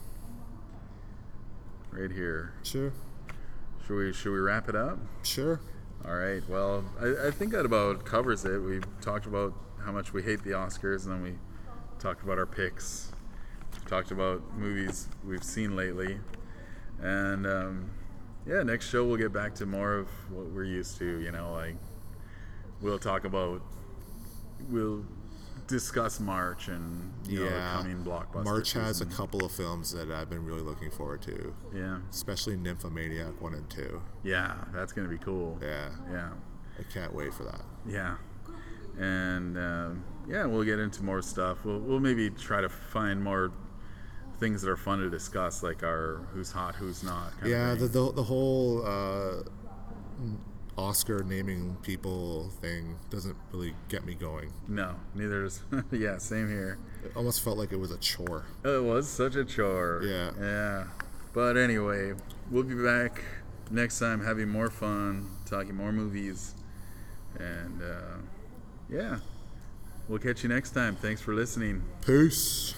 right here. Sure, Should we should we wrap it up? sure. All right. Well, I, I think that about covers it. We talked about how much we hate the Oscars, and then we talked about our picks. We talked about movies we've seen lately, and um, yeah, next show we'll get back to more of what we're used to. You know, like we'll talk about, we'll discuss March and you know, the Yeah. coming blockbuster. March has a season. couple of films that I've been really looking forward to, Yeah. especially Nymphomaniac one and two. Yeah, that's gonna be cool. Yeah, Yeah. I can't wait for that. Yeah, and um, yeah, we'll get into more stuff. We'll we'll maybe try to find more things that are fun to discuss, like our who's hot, who's not. Kind Yeah, of the, thing. the the whole uh, Oscar naming people thing doesn't really get me going. no, neither does. Yeah, same here. It almost felt like it was a chore. It was such a chore. Yeah. Yeah, but anyway, we'll be back next time, having more fun, talking more movies, and uh, yeah, we'll catch you next time. Thanks for listening. Peace.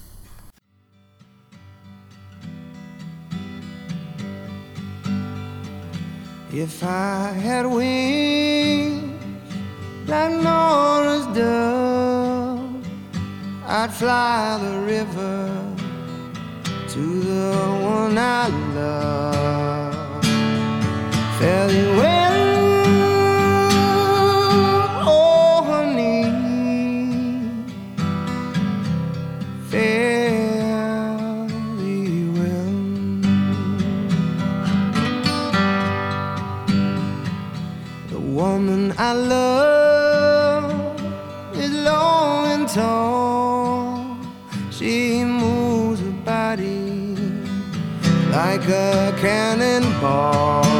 If I had wings like Nora's dove, I'd fly the river to the one I love. Fare thee well, oh honey, fare thee well. The woman I love is long and tall. She moves her body like a cannonball.